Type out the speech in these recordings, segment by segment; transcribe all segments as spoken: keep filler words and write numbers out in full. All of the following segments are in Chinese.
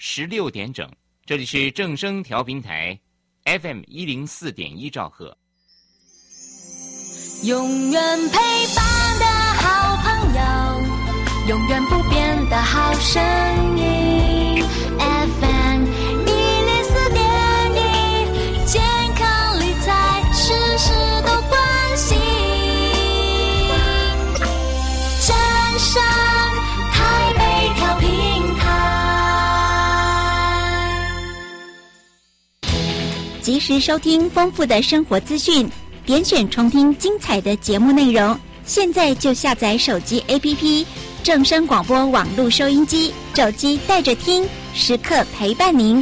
十六点整。这里是正声调频台 F M 一零四点一兆赫。 永远陪伴的好朋友，永远不变的好声音 F M 一零四点一，健康理财事事都关心。正声台北调频台， 及时收听丰富的生活资讯，点选重听精彩的节目内容。现在就下载手机 A P P 正声广播网络收音机，手机带着听，时刻陪伴您。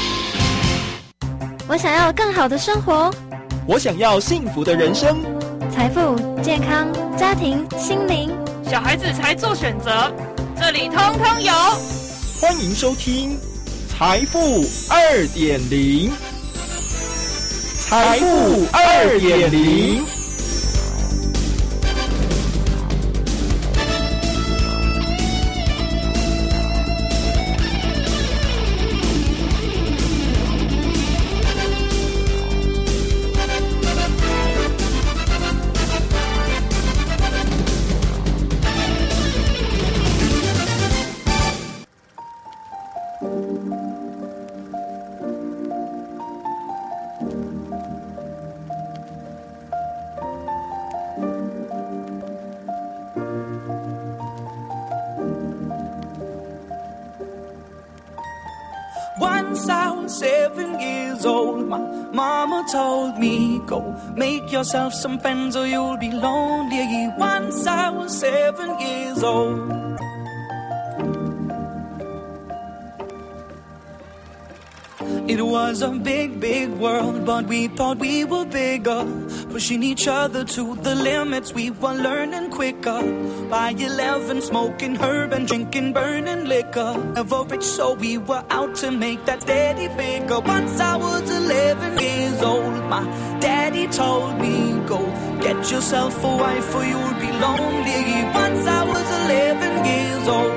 我想要更好的生活， 我想要幸福的人生， 财富、健康、家庭、心灵， 小孩子才做选择，这里通通有。 欢迎收听财富 二点零。财富 二点零。 Once I was seven years old, my mama told me, go make yourself some friends or you'll be lonely. Once I was seven years old. It was a big, big world, but we thought we were bigger, pushing each other to the limits. We were learning quicker. By eleven, smoking herb and drinking burning liquor. Never rich, so we were out to make that steady figure. Once I was eleven years old, my daddy told me, go get yourself a wife or you'll be lonely. Once I was eleven years old.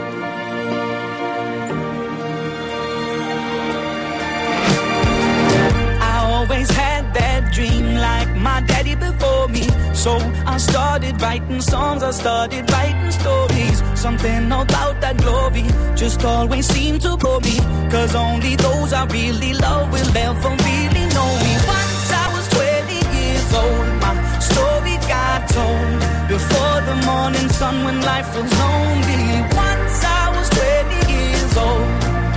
Always had that dream like my daddy before me. So I started writing songs, I started writing stories. Something about that glory just always seemed to bore me. Cause only those I really love will ever really know me. Once I was twenty years old, my story got told. Before the morning sun when life was lonely. Once I was twenty years old.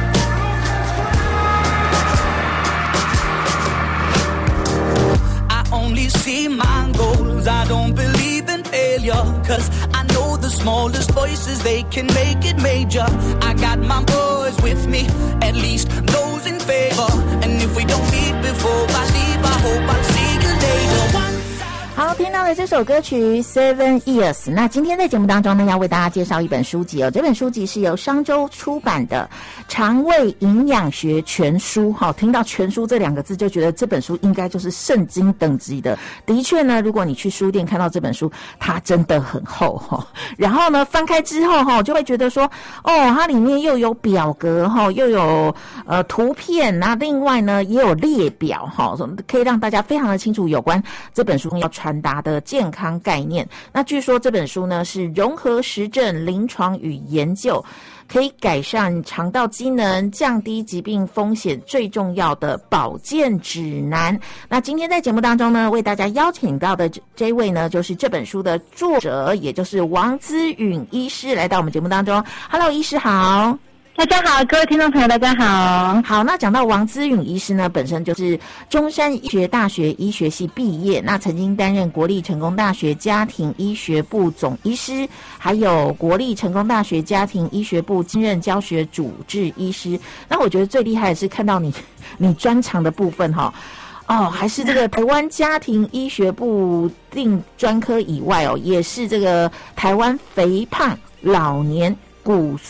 Only see my goals, I don't believe in failure. Cause I know the smallest voices, they can make it major. I got my boys with me, at least those in favor. And if we don't meet before I leave, I hope I'll see you later. One 好，听到了这首歌曲 Seven Years。 那今天在节目当中呢，要为大家介绍一本书籍哦。这本书籍是由商周出版的《肠胃营养学全书》。好，听到全书这两个字就觉得这本书应该就是圣经等级的。的确呢，如果你去书店看到这本书，它真的很厚哈。然后呢，翻开之后哈，就会觉得说，哦，它里面又有表格哈，又有呃图片，那另外呢也有列表哈，可以让大家非常的清楚有关这本书要传达的健康概念。那据说这本书呢是融合实证、临床与研究，可以改善肠道机能，降低疾病风险最重要的保健指南。那今天在节目当中呢，为大家邀请到的这这位呢，就是这本书的作者，也就是王姿允医师来到我们节目当中。Hello， 医师好。 大家好，各位听众朋友大家好。 好，那讲到王姿允医师呢，本身就是中山医学大学医学系毕业，那曾经担任国立成功大学家庭医学部总医师，还有国立成功大学家庭医学部兼任教学主治医师。那我觉得最厉害的是看到你你专长的部分哈。哦，还是这个台湾家庭医学部定专科以外哦，也是这个台湾肥胖老年骨松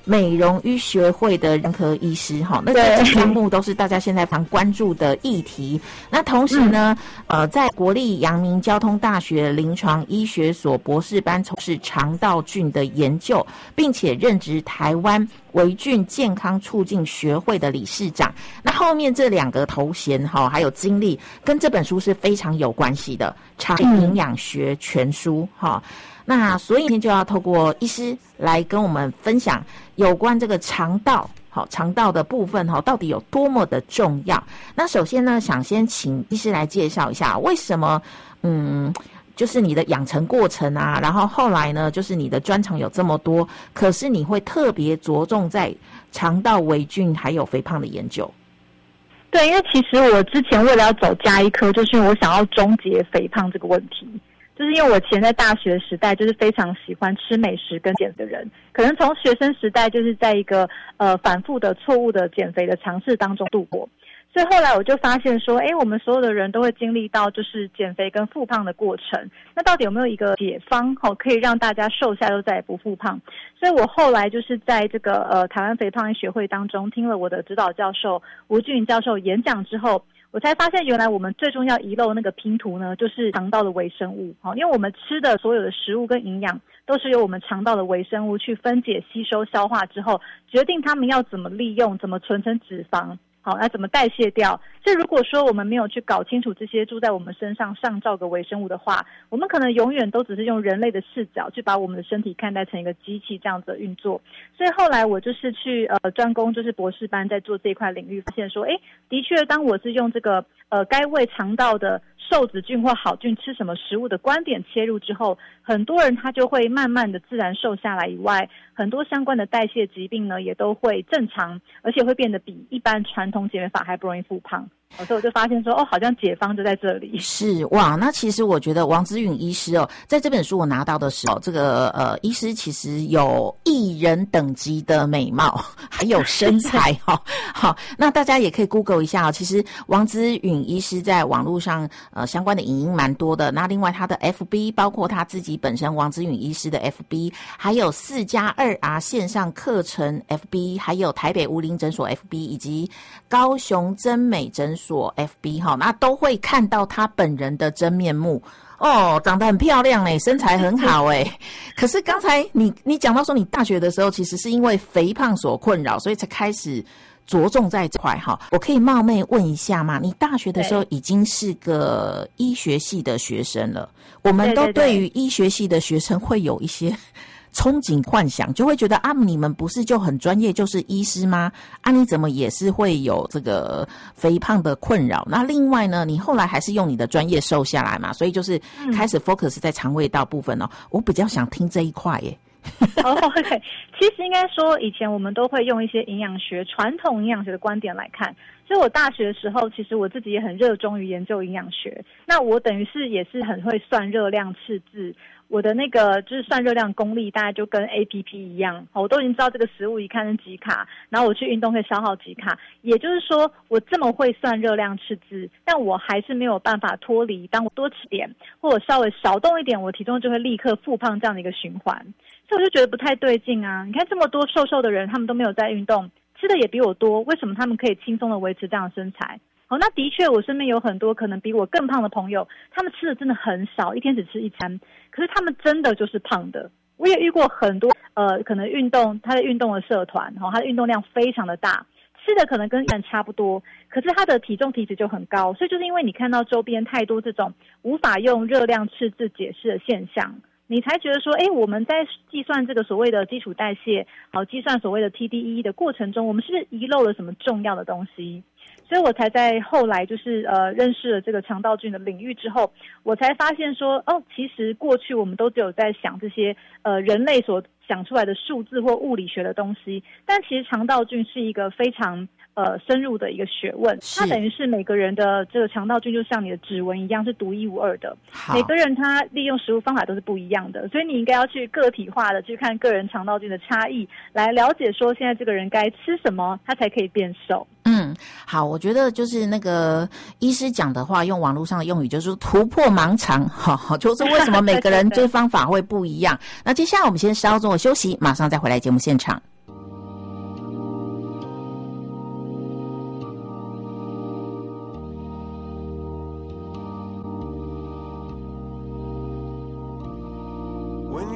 美容医学会的任科医师哈，那这个项目都是大家现在常关注的议题。那同时呢，嗯、呃，在国立阳明交通大学临床医学所博士班从事肠道菌的研究，并且任职台湾微菌健康促进学会的理事长。那后面这两个头衔哈，还有经历，跟这本书是非常有关系的《肠营养学全书》哈。那所以今天就要透过医师来跟我们分享有关这个肠道，好，肠道的部分哈，到底有多么的重要。那首先呢，想先请医师来介绍一下为什么，嗯，就是你的养成过程啊，然后后来呢，就是你的专长有这么多，可是你会特别着重在肠道微菌还有肥胖的研究。 对，因为其实我之前为了要走家医科，就是因为我想要终结肥胖这个问题。就是因为我以前在大学时代就是非常喜欢吃美食跟减肥的人，可能从学生时代就是在一个呃反复的错误的减肥的尝试当中度过，所以后来我就发现说，诶，我们所有的人都会经历到就是减肥跟复胖的过程，那到底有没有一个解方哦，可以让大家瘦下又再也不复胖？所以我后来就是在这个呃台湾肥胖医学会当中听了我的指导教授吴俊教授演讲之后，我才发现原来我们最重要遗漏那个拼图呢，就是肠道的微生物。因为我们吃的所有的食物跟营养都是由我们肠道的微生物去分解、吸收、消化之后，决定它们要怎么利用、怎么存成脂肪，好，那怎么代谢掉。所以如果说我们没有去搞清楚这些住在我们身上上兆个微生物的话，我们可能永远都只是用人类的视角去把我们的身体看待成一个机器这样子的运作。所以后来我就是去呃专攻就是博士班在做这一块领域，发现说，诶，的确当我是用这个呃该为肠道的瘦子菌或好菌吃什么食物的观点切入之后，很多人他就会慢慢的自然瘦下来以外，很多相关的代谢疾病呢也都会正常，而且会变得比一般传统减肥法还不容易复胖。所以我就发现说，哦，好像解方就在这里。 是哇，那其实我觉得王姿允医师哦，在这本书我拿到的时候，这个呃医师其实有艺人等级的美貌，还有身材哈、哦。好，那大家也可以 Google 一下哦。其实王姿允医师在网络上呃相关的影音蛮多的。那另外他的 F B， 包括他自己本身王姿允医师的 F B， 还有四加二 R 线上课程 F B， 还有台北无龄诊所 F B， 以及高雄真美诊所。所 F B 哈，那都会看到他本人的真面目哦，长得很漂亮哎，身材很好哎。可是刚才你你讲到说，你大学的时候其实是因为肥胖所困扰，所以才开始着重在这块哈。我可以冒昧问一下吗？你大学的时候已经是个医学系的学生了，我们都对于医学系的学生会有一些憧憬幻想，就会觉得啊，你们不是就很专业，就是医师吗？啊，你怎么也是会有这个肥胖的困扰？那另外呢，你后来还是用你的专业瘦下来嘛，所以就是开始 focus 在肠胃道部分哦。我比较想听这一块耶。 哦、oh, ，OK， 其实应该说，以前我们都会用一些营养学、传统营养学的观点来看。所以我大学的时候，其实我自己也很热衷于研究营养学。那我等于是也是很会算热量、赤字。我的那个就是算热量功力大概就跟 A P P 一样，我都已经知道这个食物一看是几卡，然后我去运动可以消耗几卡。也就是说，我这么会算热量赤字，但我还是没有办法脱离当我多吃点或者稍微少动一点，我体重就会立刻复胖这样的一个循环。所以我就觉得不太对劲啊！你看这么多瘦瘦的人，他们都没有在运动，吃的也比我多，为什么他们可以轻松的维持这样的身材？好，那的确我身边有很多可能比我更胖的朋友，他们吃的真的很少，一天只吃一餐，可是他们真的就是胖的。我也遇过很多呃，可能运动他的运动的社团，他的运动量非常的大，吃的可能跟人差不多，可是他的体重体脂就很高。所以就是因为你看到周边太多这种无法用热量赤字解释的现象，你才觉得说，哎，我们在计算这个所谓的基础代谢，好，计算所谓的 T D E 的过程中，我们是不是遗漏了什么重要的东西？所以我才在后来就是呃认识了这个肠道菌的领域之后，我才发现说，哦，其实过去我们都只有在想这些呃人类所想出来的数字或物理学的东西，但其实肠道菌是一个非常呃深入的一个学问，它等于是每个人的这个肠道菌就像你的指纹一样是独一无二的，每个人他利用食物方法都是不一样的，所以你应该要去个体化的去看个人肠道菌的差异，来了解说现在这个人该吃什么他才可以变瘦。 嗯，好，我觉得就是那个医师讲的话，用网络上的用语就是突破盲肠，哈，就是为什么每个人这方法会不一样。那接下来我们先稍作休息，马上再回来节目现场。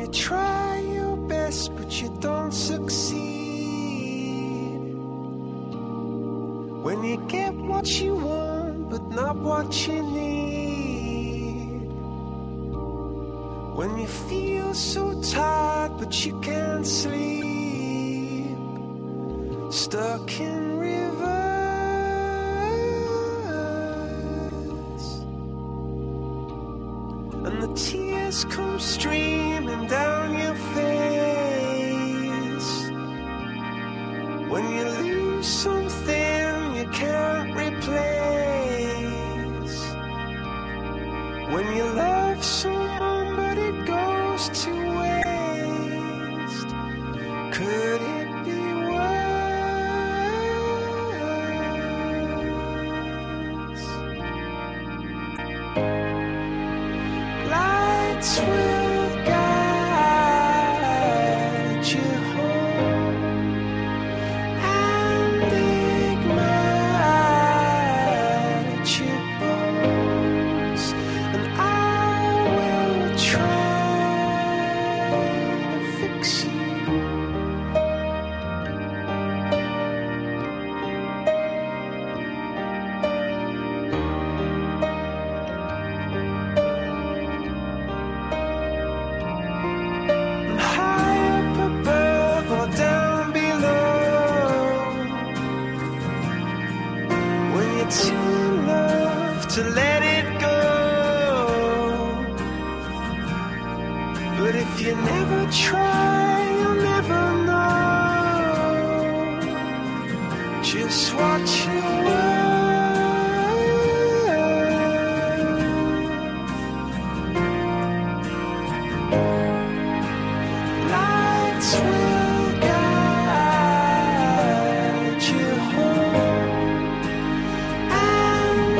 you try your best but you don't succeed, when you get what you want but not what you need, when you feel so tired but you can't sleep, stuck in rivers, and the tears come streaming down your face, when you lose something you can't replace, when you love someone but it goes to waste, could it be worse? Lights will guide you home and ignite your bones, and I will try to fix you. And high up above or down below, when you're too in love to let it go, but if you never try you'll never know, just watch your world. Lights will guide you home and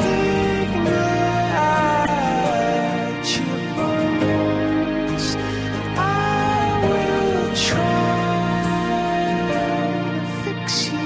ignite your bones, and I will try to fix you.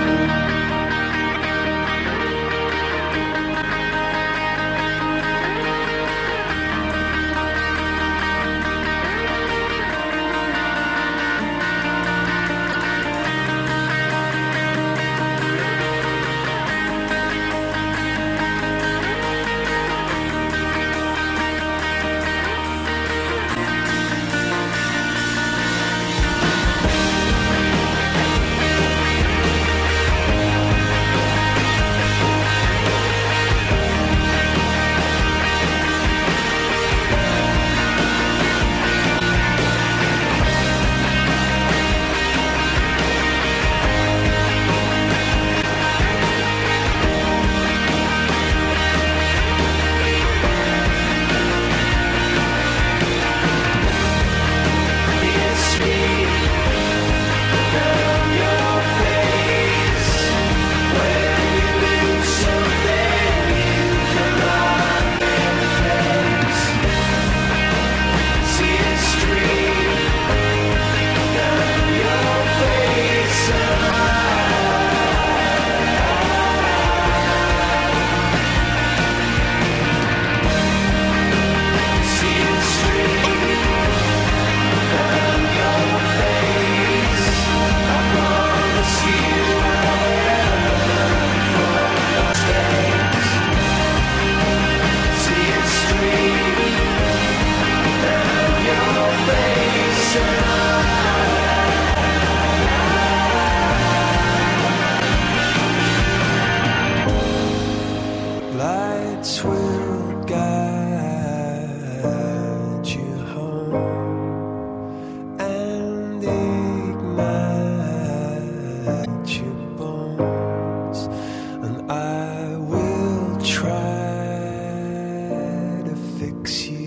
Lights will guide you home and ignite your bones, and I will try to fix you.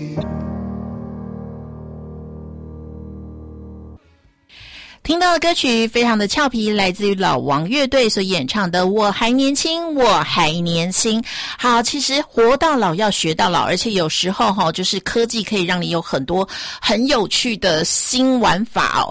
听到的歌曲非常的俏皮，来自于老王乐队所演唱的《我还年轻，我还年轻》。好，其实活到老要学到老，而且有时候哈，就是科技可以让你有很多很有趣的新玩法哦。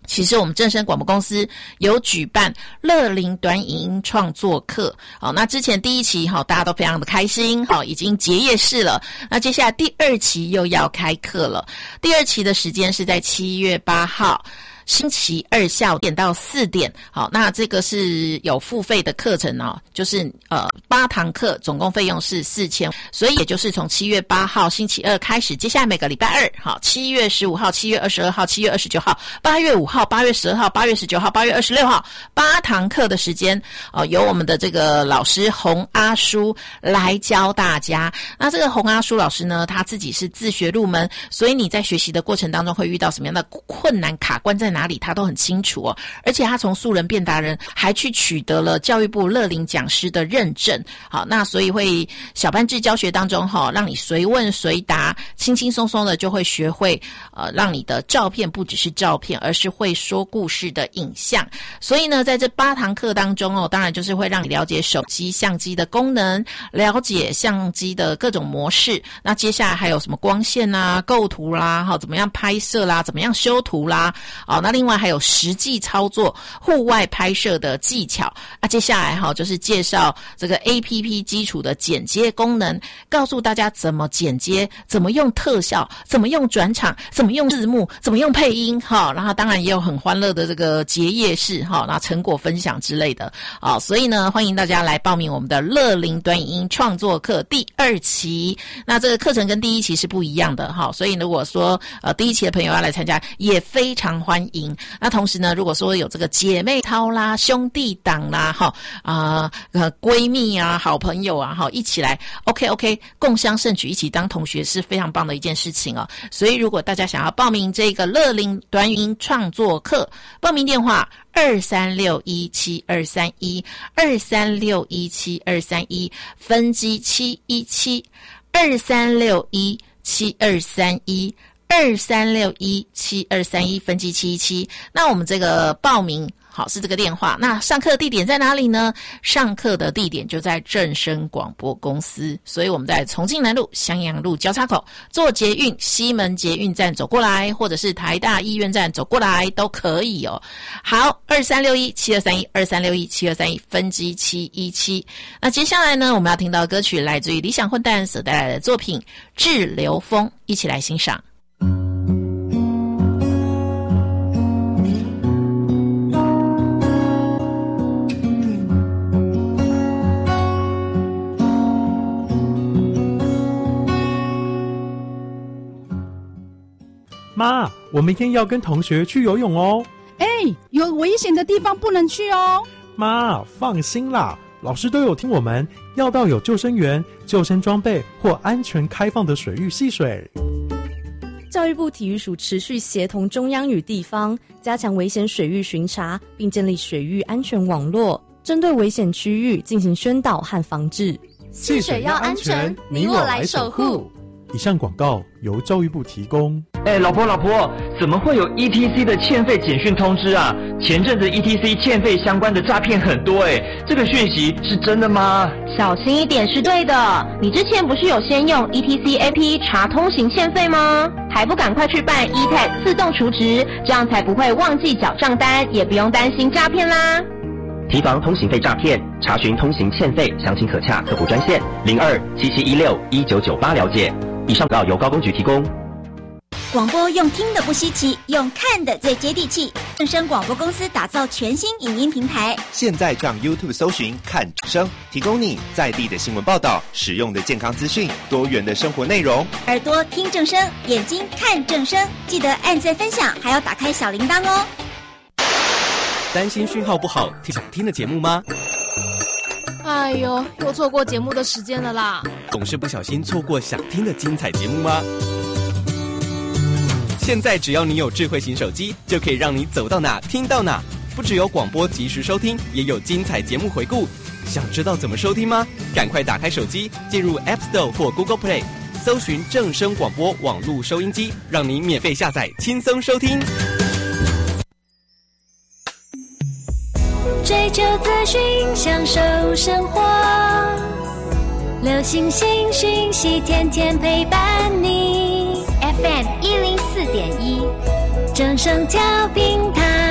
其实我们正声广播公司有举办乐龄短影音创作课，好，那之前第一期好大家都非常的开心，好，已经结业式了。那接下来第二期又要开课了，第二期的时间是在七月八号。星期二下午点到四点，好，那这个是有付费的课程哦，就是呃八堂课，总共费用是四千，所以也就是从七月八号星期二开始，接下来每个礼拜二，好，七月十五号、七月二十二号、七月二十九号、八月五号、八月十二号、八月十九号、八月二十六号，八堂课的时间，哦、呃，由我们的这个老师洪阿叔来教大家。那这个洪阿叔老师呢，他自己是自学入门，所以你在学习的过程当中会遇到什么样的困难卡关在哪里？哪里他都很清楚哦，而且他从素人变达人，还去取得了教育部乐龄讲师的认证。好，那所以会小班制教学当中哈、哦，让你随问随答，轻轻松松的就会学会呃，让你的照片不只是照片，而是会说故事的影像。所以呢，在这八堂课当中哦，当然就是会让你了解手机相机的功能，了解相机的各种模式。那接下来还有什么光线啊、构图啦，好，怎么样拍摄啦，怎么样修图啦，好，那另外还有实际操作户外拍摄的技巧啊，接下来哈就是介绍这个 A P P 基础的剪接功能，告诉大家怎么剪接，怎么用特效，怎么用转场，怎么用字幕，怎么用配音哈，然后当然也有很欢乐的这个结业式哈，然后成果分享之类的啊，所以呢欢迎大家来报名我们的乐龄短影音创作课第二期。那这个课程跟第一期是不一样的哈，所以如果说呃第一期的朋友要来参加，也非常欢迎。那同时呢，如果说有这个姐妹淘啦、兄弟党啦、哈啊、呃、闺蜜啊、好朋友啊，哈一起来 ，OK OK， 共襄盛举，一起当同学是非常棒的一件事情哦。所以如果大家想要报名这个乐龄短语音创作课，报名电话二三六一七二三一二三六一七二三一分机七一七二三六一七二三一。二三六一七二三一分机七一七，那我们这个报名好是这个电话。那上课的地点在哪里呢？上课的地点就在正声广播公司，所以我们在重庆南路襄阳路交叉口，坐捷运西门捷运站走过来，或者是台大医院站走过来都可以哦。好，二三六一七二三一二三六一七二三一分机七一七。那接下来呢，我们要听到的歌曲来自于理想混蛋所带来的作品《滞留风》，一起来欣赏。 妈，我明天要跟同学去游泳哦。 哎，有危险的地方不能去哦。 妈，放心啦，老师都有听我们，要到有救生员、救生装备或安全开放的水域戏水。 教育部体育署持续协同中央与地方，加强危险水域巡查，并建立水域安全网络，针对危险区域进行宣导和防治。 戏水要安全，你我来守护。 以上广告由教育部提供。 哎，老婆老婆，怎么会有 E T C 的欠费简讯通知啊？前阵子 E T C 欠费相关的诈骗很多哎，这个讯息是真的吗？ 小心一点是对的。你之前不是有先用 E T C A P 查通行欠费吗？还不赶快去办 E T A G 自动储值，这样才不会忘记缴账单，也不用担心诈骗啦。 提防通行费诈骗，查询通行欠费，详情可洽客服专线零二七七一六一九九八了解。以上稿由高工局提供。 广播用听的不稀奇，用看的最接地气。正声广播公司打造全新影音平台， 现在上 YouTube 搜寻看正声，提供你在地的新闻报道、实用的健康资讯、多元的生活内容。 耳朵听正声，眼睛看正声，记得按赞分享，还要打开小铃铛哦。 担心讯号不好，听想听的节目吗？ 哎呦，又错过节目的时间了啦！ 总是不小心错过想听的精彩节目吗？现在只要你有智慧型手机，就可以让你走到哪听到哪。不只有广播及时收听，也有精彩节目回顾。想知道怎么收听吗？赶快打开手机，进入 App Store 或 Google Play， 搜寻正声广播网络收音机，让你免费下载，轻松收听。 追求资讯，享受生活，流行新讯息，天天陪伴你。F M 一零四点一，正声调频台。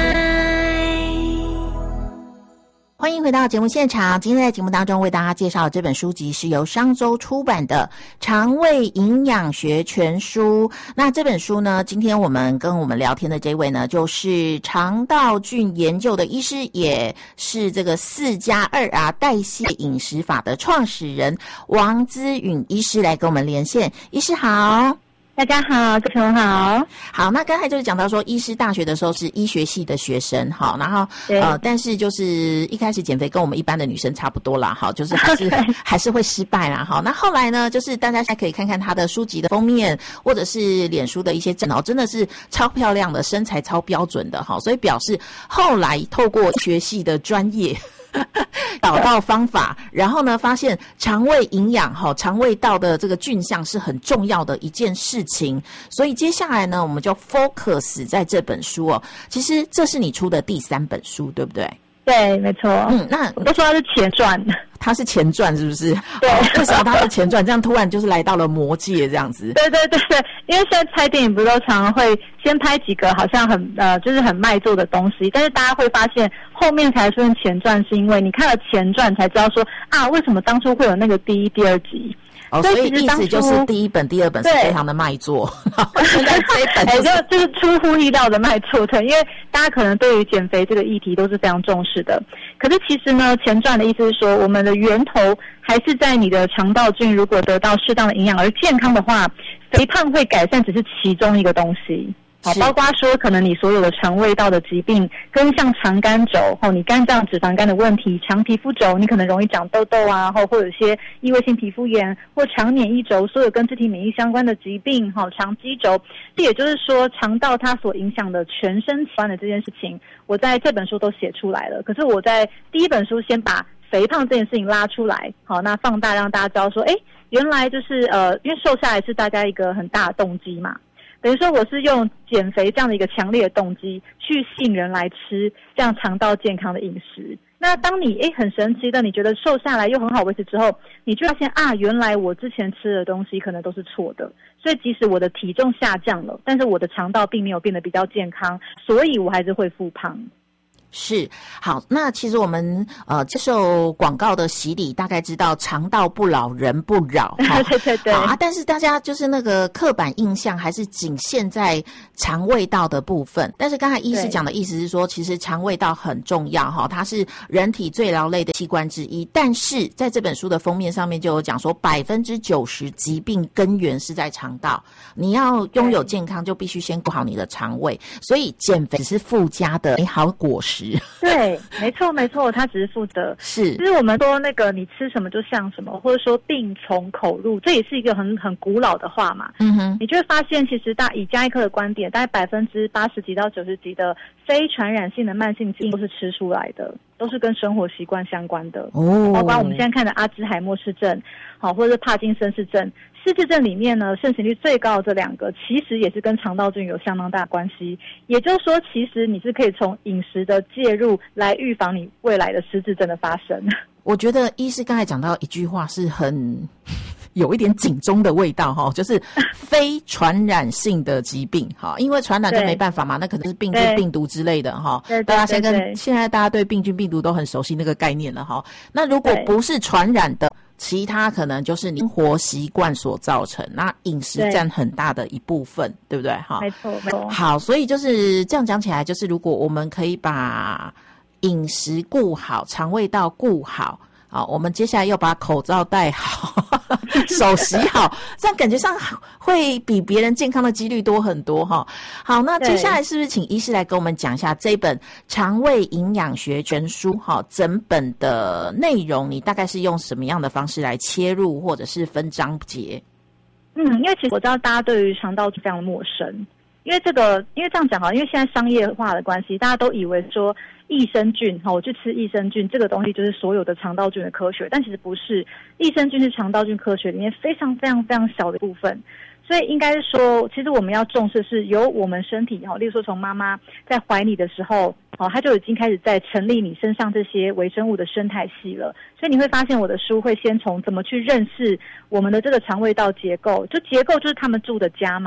欢迎回到节目现场。今天在节目当中为大家介绍的这本书籍是由商周出版的《肠胃营养学全书》。那这本书呢，今天我们跟我们聊天的这位呢，就是肠道菌研究的医师，也是这个四加二啊代谢饮食法的创始人王姿允医师来跟我们连线。医师好。 大家好，主持人好。 好，那刚才就是讲到说，医师大学的时候是医学系的学生，好，然后呃，但是就是一开始减肥跟我们一般的女生差不多啦，好，就是还是还是会失败啦，好，那后来呢，就是大家现在可以看看他的书籍的封面，或者是脸书的一些证哦，真的是超漂亮的，身材超标准的，好，所以表示后来透过学系的专业。找到方法，然后呢，发现肠胃营养哈，肠胃道的这个菌相是很重要的一件事情，所以接下来呢，我们就 focus 在这本书哦。其实这是你出的第三本书，对不对？ 对，没错。 嗯，那我都说它是前传， 它是前传是不是？ 对， 哦、为什么它是前传？这样突然就是来到了魔界这样子？ 对对对对，因为现在拍电影不是都常常会先拍几个好像很呃就是很卖座的东西，但是大家会发现后面才出现前传，是因为你看了前传才知道说啊，为什么当初会有那个第一、第二集。 哦，所以意思就是第一本、第二本是非常的卖座，现在这一本就是、 欸、就, 就是出乎意料的卖座，对，因为大家可能对于减肥这个议题都是非常重视的。可是其实呢，前传的意思是说，我们的源头还是在你的肠道菌，如果得到适当的营养而健康的话，肥胖会改善只是其中一个东西。好，包括说可能你所有的肠胃道的疾病，跟像肠肝肘，吼，你肝脏脂肪肝的问题，肠皮肤肘，你可能容易长痘痘啊，或或有一些异位性皮肤炎，或肠免疫肘，所有跟自体免疫相关的疾病，哈，肠肌肘，这也就是说肠道它所影响的全身器官的这件事情，我在这本书都写出来了。可是我在第一本书先把肥胖这件事情拉出来，好，那放大让大家知道说，哎，原来就是呃，因为瘦下来是大家一个很大的动机嘛。等于说我是用减肥这样的一个强烈的动机去吸引人来吃这样肠道健康的饮食。那当你诶很神奇的你觉得瘦下来又很好维持之后，你就发现啊，原来我之前吃的东西可能都是错的，所以即使我的体重下降了，但是我的肠道并没有变得比较健康，所以我还是会复胖。 是，好，那其实我们呃接受广告的洗礼，大概知道肠道不老人不扰， 对对对， 啊，但是大家就是那个刻板印象还是仅限在肠胃道的部分。但是刚才医师讲的意思是说，其实肠胃道很重要哈，它是人体最劳累的器官之一。但是在这本书的封面上面就有讲说，百分之九十疾病根源是在肠道，你要拥有健康，就必须先顾好你的肠胃。所以减肥只是附加的美好果实。 对，没错没错，他只是负责。 是， 就是我们说那个你吃什么就像什么，或者说病从口入，这也是一个很很古老的话嘛。 嗯哼， 你就会发现，其实大以家医科的观点，大概百分之八十几到九十几的非传染性的慢性疾病都是吃出来的，都是跟生活习惯相关的。 哦， 包括我们现在看的阿兹海默氏症，好，或者是帕金森氏症。失智症里面呢，盛行率最高的这两个，其实也是跟肠道菌有相当大的关系。也就是说，其实你是可以从饮食的介入来预防你未来的失智症的发生。 我觉得医师刚才讲到一句话是很有一点警钟的味道哈，就是非传染性的疾病哈，因为传染就没办法嘛，那可能是病菌、病毒之类的哈。大家现在现在大家对病菌、病毒都很熟悉那个概念了哈。那如果不是传染的，其他可能就是你生活习惯所造成，那饮食占很大的一部分， 对, 对不对？哈， 没错，没错。 好，所以就是这样讲起来，就是如果我们可以把饮食顾好，肠胃道顾好。好，我们接下来要把口罩戴好，手洗好，这样感觉上会比别人健康的几率多很多哈。好，那接下来是不是请医师来跟我们讲一下这本《肠胃营养学全书》哈，整本的内容你大概是用什么样的方式来切入，或者是分章节？ 嗯，因为其实我知道大家对于肠道非常的陌生。因为这个，因为这样讲好，因为现在商业化的关系，大家都以为说益生菌，哈，我去吃益生菌这个东西就是所有的肠道菌的科学，但其实不是，益生菌是肠道菌科学里面非常非常非常小的部分，所以应该是说，其实我们要重视是由我们身体，哈，例如说从妈妈在怀你的时候，哦，它就已经开始在成立你身上这些微生物的生态系了，所以你会发现我的书会先从怎么去认识我们的这个肠胃道结构，就结构就是他们住的家嘛。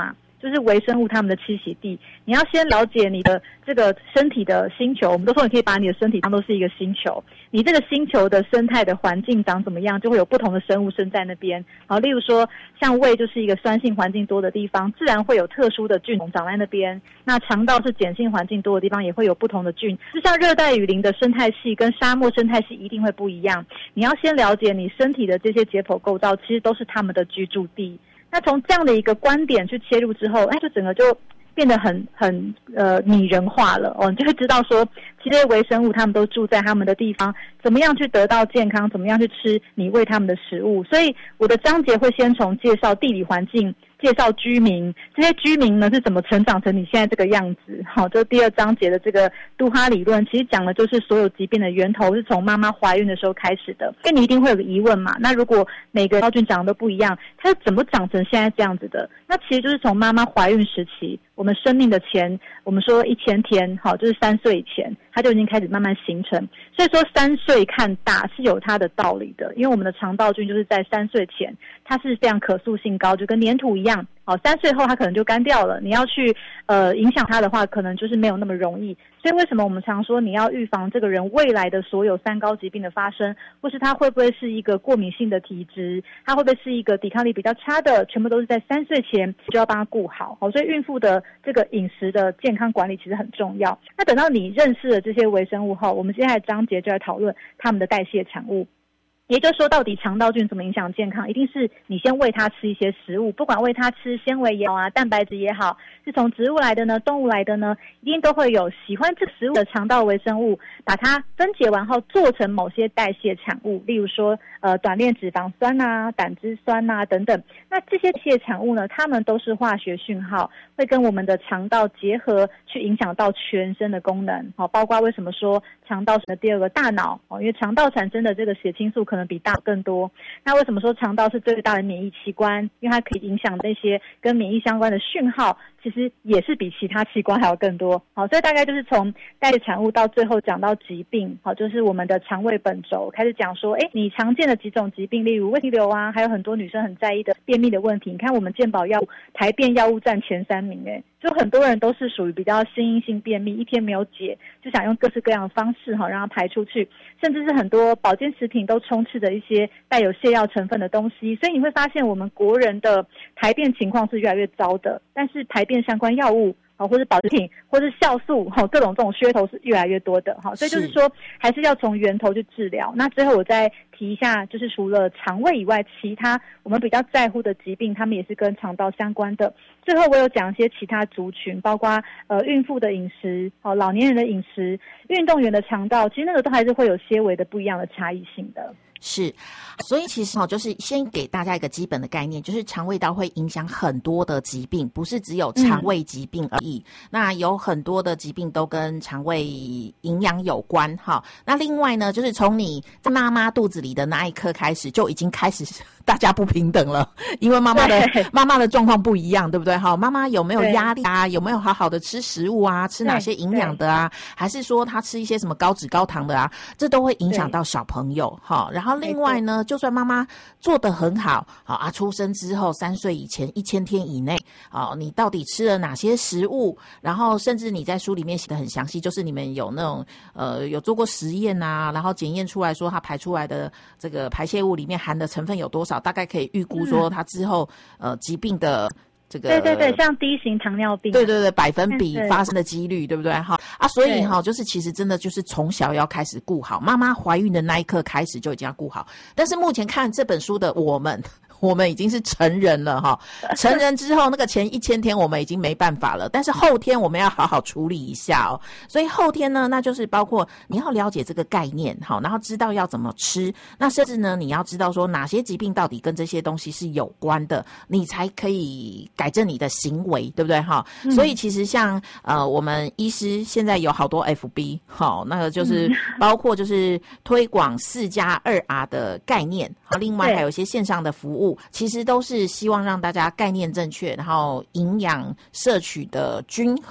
就是微生物它们的栖息地。你要先了解你的这个身体的星球，我们都说你可以把你的身体当作是一个星球，你这个星球的生态的环境长怎么样，就会有不同的生物生在那边。好，例如说像胃就是一个酸性环境多的地方，自然会有特殊的菌种长在那边。那肠道是碱性环境多的地方，也会有不同的菌。就像热带雨林的生态系跟沙漠生态系一定会不一样。你要先了解你身体的这些解剖构造，其实都是他们的居住地。那从这样的一个观点去切入之后，哎，就整个就变得很很呃拟人化了哦，你就会知道说，其实这些微生物他们都住在他们的地方，怎么样去得到健康，怎么样去吃你喂他们的食物。所以我的章节会先从介绍地理环境，介绍居民，这些居民呢是怎么成长成你现在这个样子。好，这第二章节的这个杜哈理论，其实讲的就是所有疾病的源头是从妈妈怀孕的时候开始的。因为你一定会有个疑问嘛，那如果每个细菌长得都不一样，它是怎么长成现在这样子的？那其实就是从妈妈怀孕时期，我们生命的前，我们说一千天，好，就是三岁以前，它就已经开始慢慢形成。所以说三岁看大是有它的道理的，因为我们的肠道菌就是在三岁前，它是非常可塑性高，就跟粘土一样。好，三岁后它可能就干掉了，你要去呃影响它的话，可能就是没有那么容易。所以为什么我们常说你要预防这个人未来的所有三高疾病的发生，或是他会不会是一个过敏性的体质，他会不会是一个抵抗力比较差的，全部都是在三岁前就要帮他顾好。好，所以孕妇的这个饮食的健康管理其实很重要。那等到你认识了这些微生物后，我们接下来章节就来讨论它们的代谢产物。也就是说，到底肠道菌怎么影响健康，一定是你先喂它吃一些食物，不管喂它吃纤维也好啊，蛋白质也好，是从植物来的呢，动物来的呢，一定都会有喜欢这个食物的肠道微生物，把它分解完后做成某些代谢产物，例如说呃短链脂肪酸啊、胆汁酸啊等等。那这些代谢产物呢，它们都是化学讯号，会跟我们的肠道结合，去影响到全身的功能。好，包括为什么说肠道是第二个大脑，因为肠道产生的这个血清素可能比大脑更多。那为什么说肠道是最大的免疫器官？因为它可以影响那些跟免疫相关的讯号，其实也是比其他器官还要更多。好，所以大概就是从代谢产物到最后讲到疾病，好，就是我们的肠胃本轴开始讲说，哎，你常见的几种疾病，例如胃逆流啊，还有很多女生很在意的便秘的问题。你看我们健保药物排便药物占前三名，哎，就很多人都是属于比较心因性便秘，一天没有解，就想用各式各样的方式哈让它排出去，甚至是很多保健食品都充斥着一些带有泻药成分的东西。所以你会发现我们国人的排便情况是越来越糟的，但是排便相关药物或是保健品或是酵素各种这种噱头是越来越多的。所以就是说还是要从源头去治疗。那最后我再提一下，就是除了肠胃以外，其他我们比较在乎的疾病，他们也是跟肠道相关的。最后我有讲一些其他族群，包括呃孕妇的饮食、哦老年人的饮食、运动员的肠道，其实那个都还是会有些微的不一样的差异性的。 是，所以其实哈，就是先给大家一个基本的概念，就是肠胃道会影响很多的疾病，不是只有肠胃疾病而已。嗯、那有很多的疾病都跟肠胃营养有关哈。那另外呢，就是从你在妈妈肚子里的那一刻开始，就已经开始大家不平等了，因为妈妈的妈妈的状况不一样，对不对？哈，妈妈有没有压力啊？有没有好好的吃食物啊？吃哪些营养的啊？还是说她吃一些什么高脂高糖的啊？这都会影响到小朋友哈。然后另外呢，就算妈妈做得很好，好啊，出生之后三岁以前一千天以内，啊，你到底吃了哪些食物？然后甚至你在书里面写得很详细，就是你们有那种呃有做过实验啊，然后检验出来说它排出来的这个排泄物里面含的成分有多少，大概可以预估说它之后、嗯、呃疾病的。这个对对对，像第一型糖尿病， 对对对，百分比发生的几率，对不对？哈啊，所以哈，就是其实真的就是从小要开始顾好，妈妈怀孕的那一刻开始就已经要顾好。但是目前看这本书的我们，我们已经是成人了哈，成人之后那个前一千天我们已经没办法了，但是后天我们要好好处理一下哦。所以后天呢，那就是包括你要了解这个概念哈，然后知道要怎么吃，那甚至呢，你要知道说哪些疾病到底跟这些东西是有关的，你才可以改正你的行为，对不对哈、嗯？所以其实像呃，我们医师现在有好多 F B 好，那个就是包括就是推广四加二 R 的概念，好，另外还有一些线上的服务。其实都是希望让大家概念正确，然后营养摄取的均衡，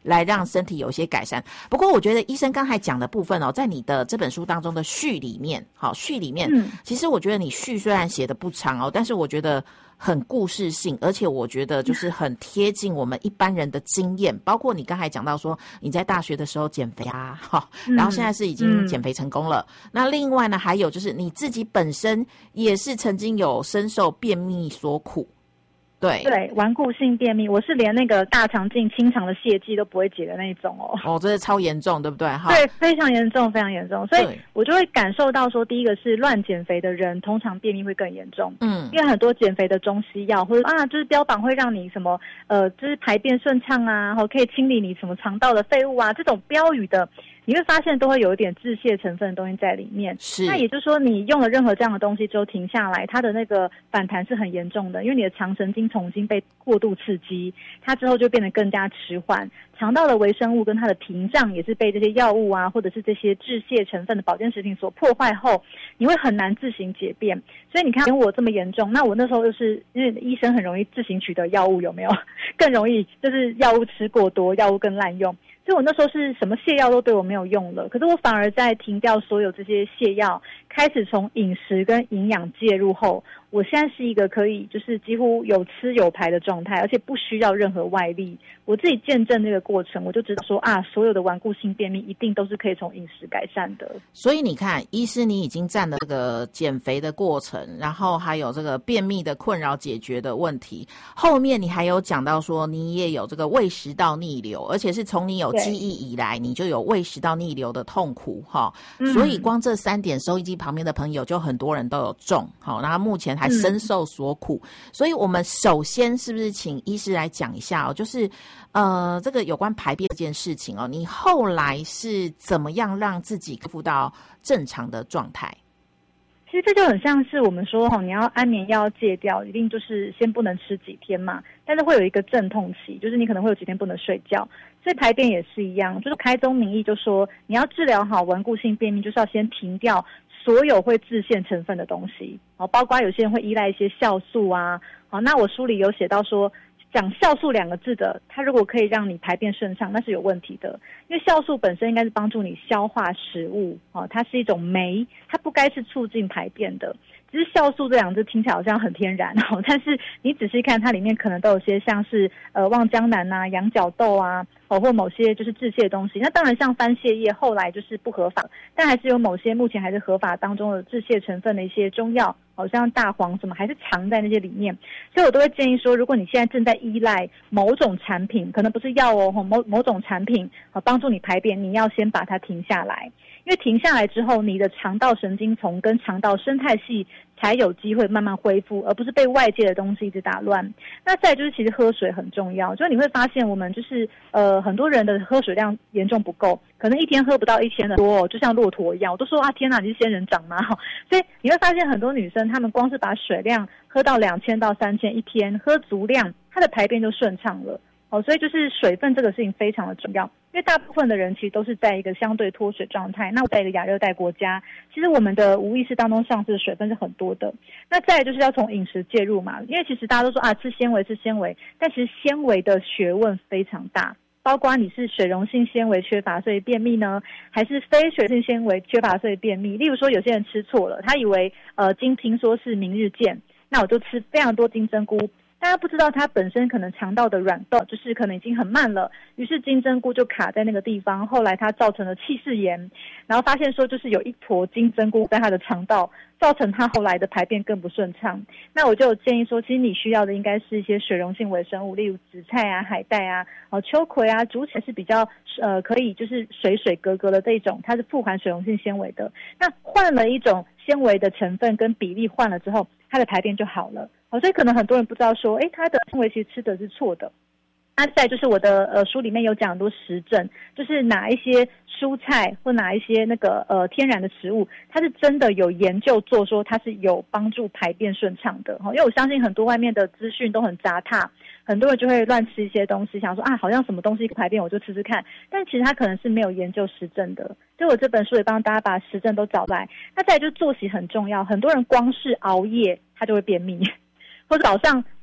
来让身体有一些改善。不过我觉得医生刚才讲的部分哦，在你的这本书当中的序里面，好序里面，嗯，其实我觉得你序虽然写的不长哦，但是我觉得很故事性，而且我觉得就是很贴近我们一般人的经验，包括你刚才讲到说你在大学的时候减肥啊，哈，然后现在是已经减肥成功了。嗯、那另外呢，还有就是你自己本身也是曾经有深受便秘所苦。对对，顽固性便秘，我是连那个大肠镜清肠的泻剂都不会解的那一种哦。 哦，这是超严重，对不对？哈， 对，非常严重，非常严重。所以我就会感受到说，第一个是乱减肥的人，通常便秘会更严重。嗯，因为很多减肥的中西药或者啊，就是标榜会让你什么呃，就是排便顺畅啊，然后可以清理你什么肠道的废物啊，这种标语的。你会发现都会有一点致泻成分的东西在里面，是。那也就是说，你用了任何这样的东西之后停下来，它的那个反弹是很严重的，因为你的肠神经丛已经被过度刺激，它之后就变得更加迟缓。肠道的微生物跟它的屏障也是被这些药物啊，或者是这些致泻成分的保健食品所破坏后，你会很难自行解便。所以你看，连我这么严重，那我那时候又是因为医生很容易自行取得药物，有没有？更容易就是药物吃过多，药物更滥用。所以我那时候是什么泻药都对我没有用了，可是我反而在停掉所有这些泻药，开始从饮食跟营养介入后，我现在是一个可以就是几乎有吃有排的状态，而且不需要任何外力。我自己见证这个过程，我就知道说啊，所有的顽固性便秘一定都是可以从饮食改善的。 所以你看，医师你已经占了这个减肥的过程，然后还有这个便秘的困扰解决的问题，后面你还有讲到说你也有这个胃食道逆流，而且是从你有记忆以来你就有胃食道逆流的痛苦哈、嗯，所以光这三点收音机旁边的朋友就很多人都有中，好，然后目前还深受所苦、嗯、所以我们首先是不是请医师来讲一下哦，就是呃这个有关排便这件事情哦，你后来是怎么样让自己恢复到正常的状态？ 其实这就很像是我们说哈，你要安眠药戒掉，一定就是先不能吃几天嘛，但是会有一个阵痛期，就是你可能会有几天不能睡觉。所以排便也是一样，就是开宗明义就说，你要治疗好顽固性便秘，就是要先停掉所有会致泻成分的东西，哦，包括有些人会依赖一些酵素啊，好，那我书里有写到说，讲酵素两个字的，它如果可以让你排便顺畅，那是有问题的，因为酵素本身应该是帮助你消化食物，哦，它是一种酶，它不该是促进排便的。只是酵素这两个字听起来好像很天然哦，但是你仔细看它里面可能都有些像是呃望江南啊、羊角豆啊，哦或某些就是致泻的东西。那当然像番泻叶后来就是不合法，但还是有某些目前还是合法当中的致泻成分的一些中药，好像大黄什么还是藏在那些里面。所以我都会建议说，如果你现在正在依赖某种产品，可能不是药哦，某某种产品啊帮助你排便，你要先把它停下来。因为停下来之后，你的肠道神经丛跟肠道生态系才有机会慢慢恢复，而不是被外界的东西一直打乱。那再来就是其实喝水很重要，就是你会发现我们就是呃很多人的喝水量严重不够，可能一天喝不到一千的多、哦，就像骆驼一样。我都说啊，天哪，你是仙人掌吗？所以你会发现很多女生她们光是把水量喝到两千到三千一天，喝足量，她的排便就顺畅了。哦，所以就是水分这个事情非常的重要，因为大部分的人其实都是在一个相对脱水状态。那我在一个亚热带国家，其实我们的无意识当中丧失的水分是很多的。那再来就是要从饮食介入嘛，因为其实大家都说啊吃纤维吃纤维，但其实纤维的学问非常大，包括你是水溶性纤维缺乏所以便秘呢，还是非水性纤维缺乏所以便秘。例如说有些人吃错了，他以为呃金听说是明日见，那我就吃非常多金针菇。大家不知道它本身可能肠道的软动就是可能已经很慢了，于是金针菇就卡在那个地方，后来它造成了气室炎，然后发现说就是有一坨金针菇在它的肠道，造成它后来的排便更不顺畅。那我就有建议说，其实你需要的应该是一些水溶性微生物，例如紫菜啊、海带啊、哦秋葵啊，煮起来是比较呃可以就是水水格格的这种，它是富含水溶性纤维的。那换了一种纤维的成分跟比例换了之后，它的排便就好了。哦，所以可能很多人不知道说，诶，它的纤维其实吃的是错的。那再就是我的呃书里面有讲很多实证，就是哪一些蔬菜或哪一些那个呃天然的食物，它是真的有研究做说它是有帮助排便顺畅的。因为我相信很多外面的资讯都很杂沓，很多人就会乱吃一些东西，想说啊好像什么东西排便我就吃吃看，但其实它可能是没有研究实证的。所以我这本书也帮大家把实证都找来。那再来就是作息很重要，很多人光是熬夜他就会便秘，或者早上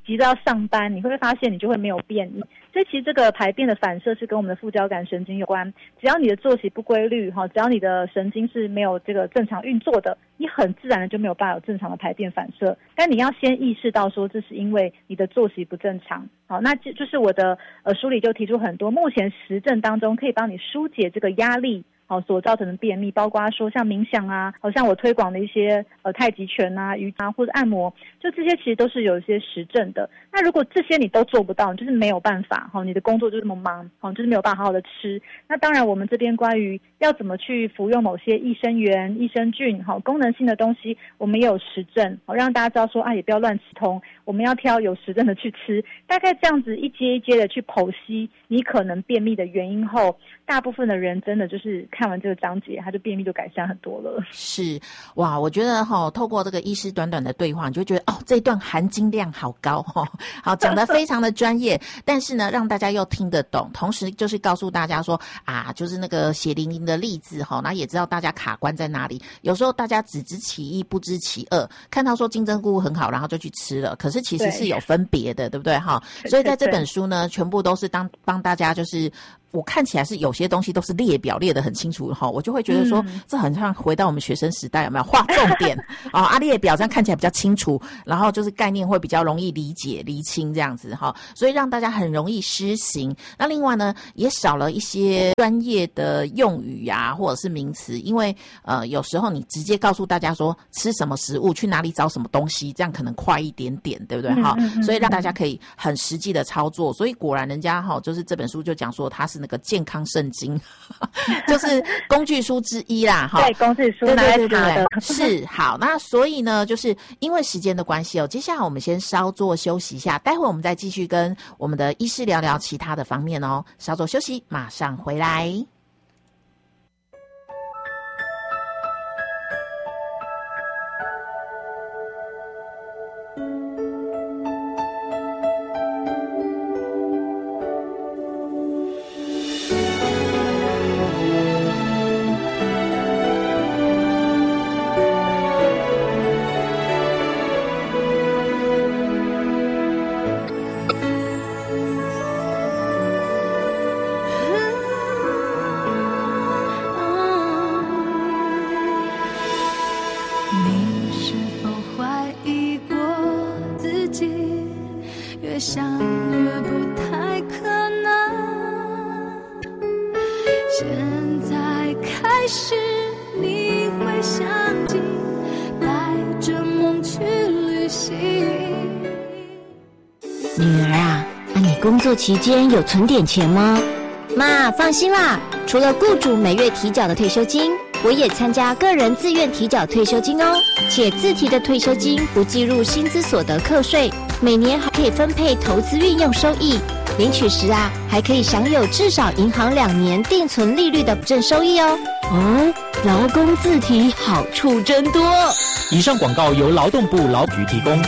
急着要上班，你会发现你就会没有便秘。所以其实这个排便的反射是跟我们的副交感神经有关。只要你的作息不规律哈，只要你的神经是没有这个正常运作的，你很自然的就没有办法有正常的排便反射。但你要先意识到说这是因为你的作息不正常。好，那就就是我的呃书里就提出很多目前实证当中可以帮你疏解这个压力好所造成的便秘，包括说像冥想啊，好像我推广的一些呃太极拳啊、瑜伽或者按摩，就这些其实都是有一些实证的。那如果这些你都做不到，就是没有办法哈，你的工作就这么忙，好，就是没有办法好好的吃。那当然我们这边关于要怎么去服用某些益生元、益生菌好功能性的东西，我们也有实证，好让大家知道说啊，也不要乱吃通，我们要挑有实证的去吃。大概这样子一阶一阶的去剖析你可能便秘的原因后，大部分的人真的就是看完这个章节，他就便秘就改善很多了。 是哇，我觉得哈、哦，透过这个医师短短的对话，你就觉得哦，这一段含金量好高哈、哦，好讲得非常的专业，但是呢，让大家又听得懂，同时就是告诉大家说啊，就是那个血淋淋的例子哈，那也知道大家卡关在哪里。有时候大家只知其一，不知其二，看到说金针菇很好，然后就去吃了，可是其实是有分别的， 对, 对不对哈？所以在这本书呢，全部都是当帮大家就是。我看起来是有些东西都是列表列得很清楚哈，我就会觉得说、嗯、这很像回到我们学生时代，有没有画重点啊？啊列表这样看起来比较清楚，然后就是概念会比较容易理解厘清这样子哈，所以让大家很容易施行。那另外呢，也少了一些专业的用语啊，或者是名词，因为呃有时候你直接告诉大家说吃什么食物，去哪里找什么东西，这样可能快一点点，对不对哈、嗯嗯嗯？所以让大家可以很实际的操作。所以果然人家哈，就是这本书就讲说它是那个健康圣经，就是工具书之一啦，哈。 对，工具书拿来查的。 是好，那所以呢，就是因为时间的关系哦，接下来我们先稍作休息一下，待会我们再继续跟我们的医师聊聊其他的方面哦。稍作休息，马上回来。 工作期间有存点钱吗？妈，放心啦，除了雇主每月提缴的退休金，我也参加个人自愿提缴退休金哦，且自提的退休金不计入薪资所得课税，每年还可以分配投资运用收益，领取时啊还可以享有至少银行两年定存利率的正收益哦。哦，劳工自提好处真多。 以上广告由劳动部劳局提供。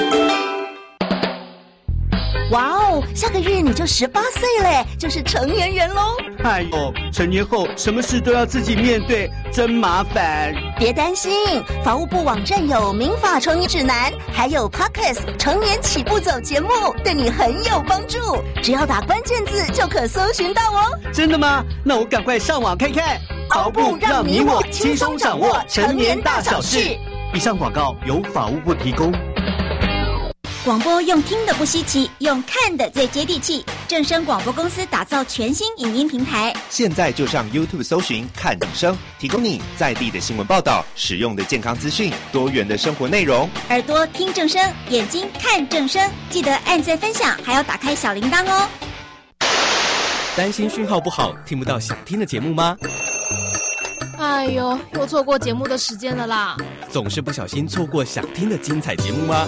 哇哦，下个月你就十八岁嘞，就是成年人喽！ 哎呦，成年后什么事都要自己面对，真麻烦。 别担心，法务部网站有民法成年指南，还有 Podcast 成年起步走节目，对你很有帮助。只要打关键字就可搜寻到哦。 真的吗？那我赶快上网看看。 法务部让你我轻松掌握成年大小事。 以上广告由法务部提供。 广播用听的不稀奇，用看的最接地气。正声广播公司打造全新影音平台， 现在就上 YouTube 搜寻看正声，提供你在地的新闻报道、实用的健康资讯、多元的生活内容。 耳朵听正声，眼睛看正声，记得按赞分享，还要打开小铃铛哦。 担心讯号不好，听不到想听的节目吗？ 哎呦，又错过节目的时间了啦！ 总是不小心错过想听的精彩节目吗？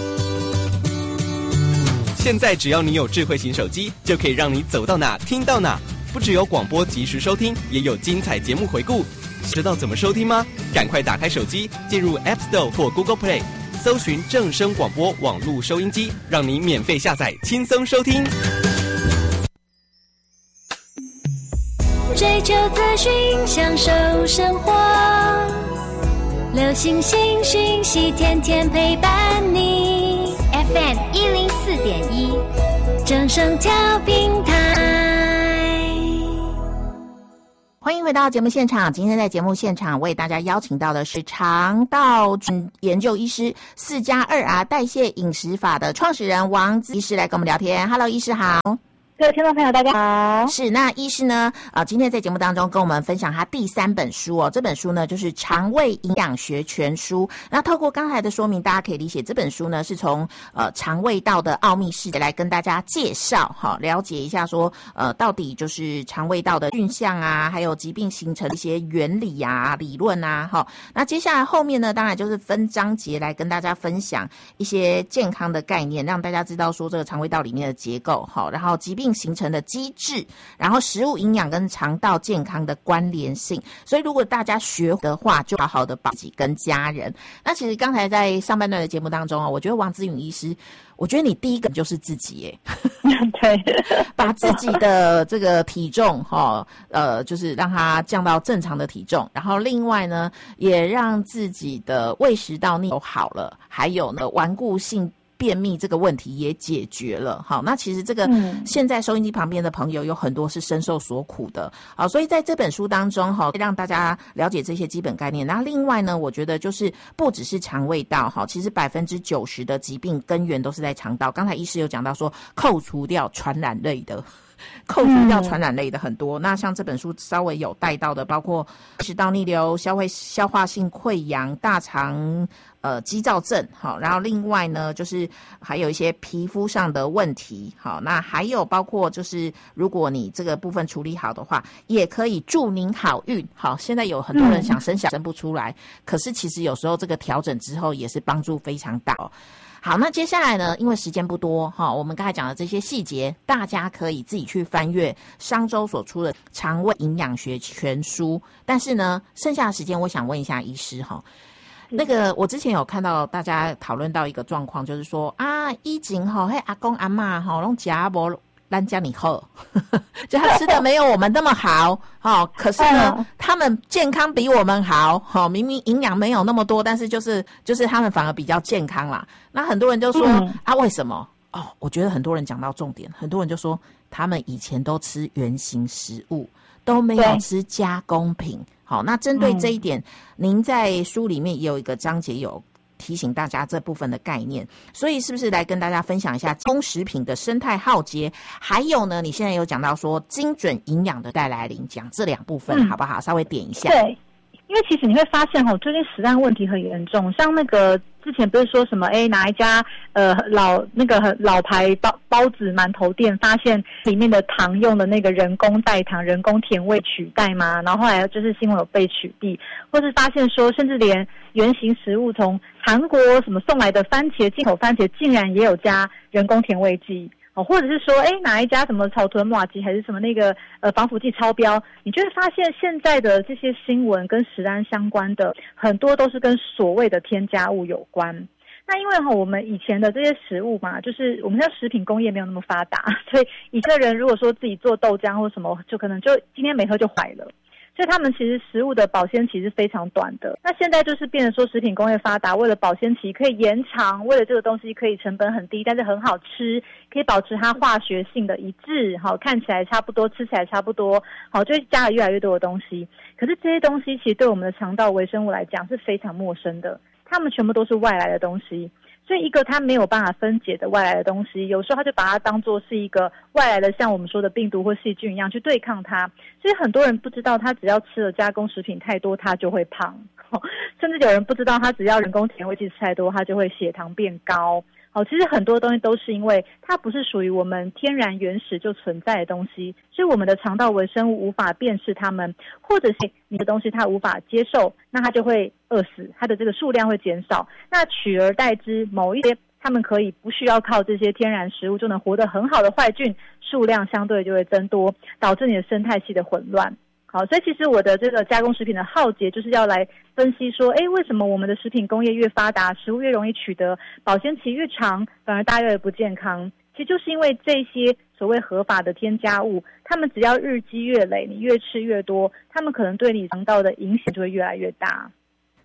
现在只要你有智慧型手机，就可以让你走到哪听到哪。不只有广播及时收听，也有精彩节目回顾。知道怎么收听吗？赶快打开手机，进入 App Store 或 Google Play， 搜寻正声广播网络收音机，让你免费下载，轻松收听。 追求资讯，享受生活，流行新讯息，天天陪伴你。 F M 一零四点一，正声调频台。 欢迎回到节目现场。今天在节目现场为大家邀请到的是肠道研究医师四加二 R 代谢饮食法的创始人王姿医师来跟我们聊天。Hello， 医师好。 各位听众朋友大家好。 是，那医师呢呃，今天在节目当中跟我们分享他第三本书哦，这本书呢就是肠胃营养学全书。那透过刚才的说明，大家可以理解这本书呢是从呃肠胃道的奥秘世界来跟大家介绍哈，了解一下说呃到底就是肠胃道的菌相啊，还有疾病形成的一些原理啊、理论啊哈。那接下来后面呢，当然就是分章节来跟大家分享一些健康的概念，让大家知道说这个肠胃道里面的结构哈，然后疾病形成的机制，然后食物营养跟肠道健康的关联性。所以如果大家学的话，就好好的保自己跟家人。那其实刚才在上半段的节目当中啊，我觉得王姿允医师，我觉得你第一个就是自己耶， 对， 把自己的这个体重哈，呃，就是让它降到正常的体重，然后另外呢，也让自己的胃食道逆流好了，还有呢，顽固性便秘这个问题也解决了。好，那其实这个、嗯、现在收音机旁边的朋友有很多是深受所苦的。好，所以在这本书当中哈，让大家了解这些基本概念。那另外呢，我觉得就是不只是肠胃道哈，其实百分之九十的疾病根源都是在肠道。刚才医师有讲到说，扣除掉传染类的。扣除掉传染类的很多、嗯、那像这本书稍微有带到的，包括食道逆流、消化消化性溃疡、大肠呃肌躁症，好，然后另外呢就是还有一些皮肤上的问题，好，那还有包括就是如果你这个部分处理好的话，也可以祝您好运。好，现在有很多人想生小生不出来、嗯、可是其实有时候这个调整之后也是帮助非常大哦。好，那接下来呢，因为时间不多哈，我们刚才讲的这些细节，大家可以自己去翻阅商周所出的《肠胃营养学全书》。但是呢，剩下的时间，我想问一下医师哈，那个我之前有看到大家讨论到一个状况，就是说啊，以前哈，嘿阿公阿嬷哈，拢食无咱家里好，就他吃的没有我们那么好，哦，可是呢，嗯、他们健康比我们好，哦，明明营养没有那么多，但是就是就是他们反而比较健康啦。那很多人就说、嗯、啊，为什么？哦，我觉得很多人讲到重点，很多人就说他们以前都吃原型食物，都没有吃加工品。好，那针对这一点、嗯，您在书里面也有一个章节有提醒大家这部分的概念，所以是不是来跟大家分享一下加工食品的生态浩劫？还有呢，你现在有讲到说精准营养的带来临，讲这两部分、嗯、好不好？稍微点一下。 对，因为其实你会发现哦，最近食安问题很严重，像那个之前不是说什么哎哪一家呃老那个老牌包包子馒头店发现里面的糖用的那个人工代糖、人工甜味取代吗？然后后来就是新闻有被取缔，或是发现说甚至连原型食物从韩国什么送来的番茄进口番茄竟然也有加人工甜味剂。哦，或者是说，哎，哪一家什么草屯麻糬还是什么那个呃防腐剂超标，你就会发现现在的这些新闻跟食安相关的很多都是跟所谓的添加物有关。那因为哈、哦，我们以前的这些食物嘛，就是我们现在食品工业没有那么发达，所以以前的人如果说自己做豆浆或什么，就可能就今天没喝就坏了。所以他们其实食物的保鲜期是非常短的。那现在就是变成说食品工业发达，为了保鲜期可以延长，为了这个东西可以成本很低，但是很好吃，可以保持它化学性的一致，好，看起来差不多，吃起来差不多，好，就会加了越来越多的东西。可是这些东西其实对我们的肠道微生物来讲是非常陌生的，它们全部都是外来的东西。所以一个它没有办法分解的外来的东西，有时候它就把它当作是一个外来的，像我们说的病毒或细菌一样去对抗它。所以很多人不知道，他只要吃了加工食品太多，他就会胖。甚至有人不知道，他只要人工甜味剂吃太多，他就会血糖变高。好，其实很多东西都是因为它不是属于我们天然原始就存在的东西，所以我们的肠道微生物无法辨识它们，或者是你的东西它无法接受，那它就会饿死，它的这个数量会减少。那取而代之，某一些他们可以不需要靠这些天然食物就能活得很好的坏菌，数量相对就会增多，导致你的生态系的混乱。好，所以其实我的这个加工食品的浩劫就是要来分析说，哎，为什么我们的食品工业越发达，食物越容易取得，保鲜期越长，反而大家越不健康？其实就是因为这些所谓合法的添加物，他们只要日积月累，你越吃越多，他们可能对你肠道的影响就会越来越大。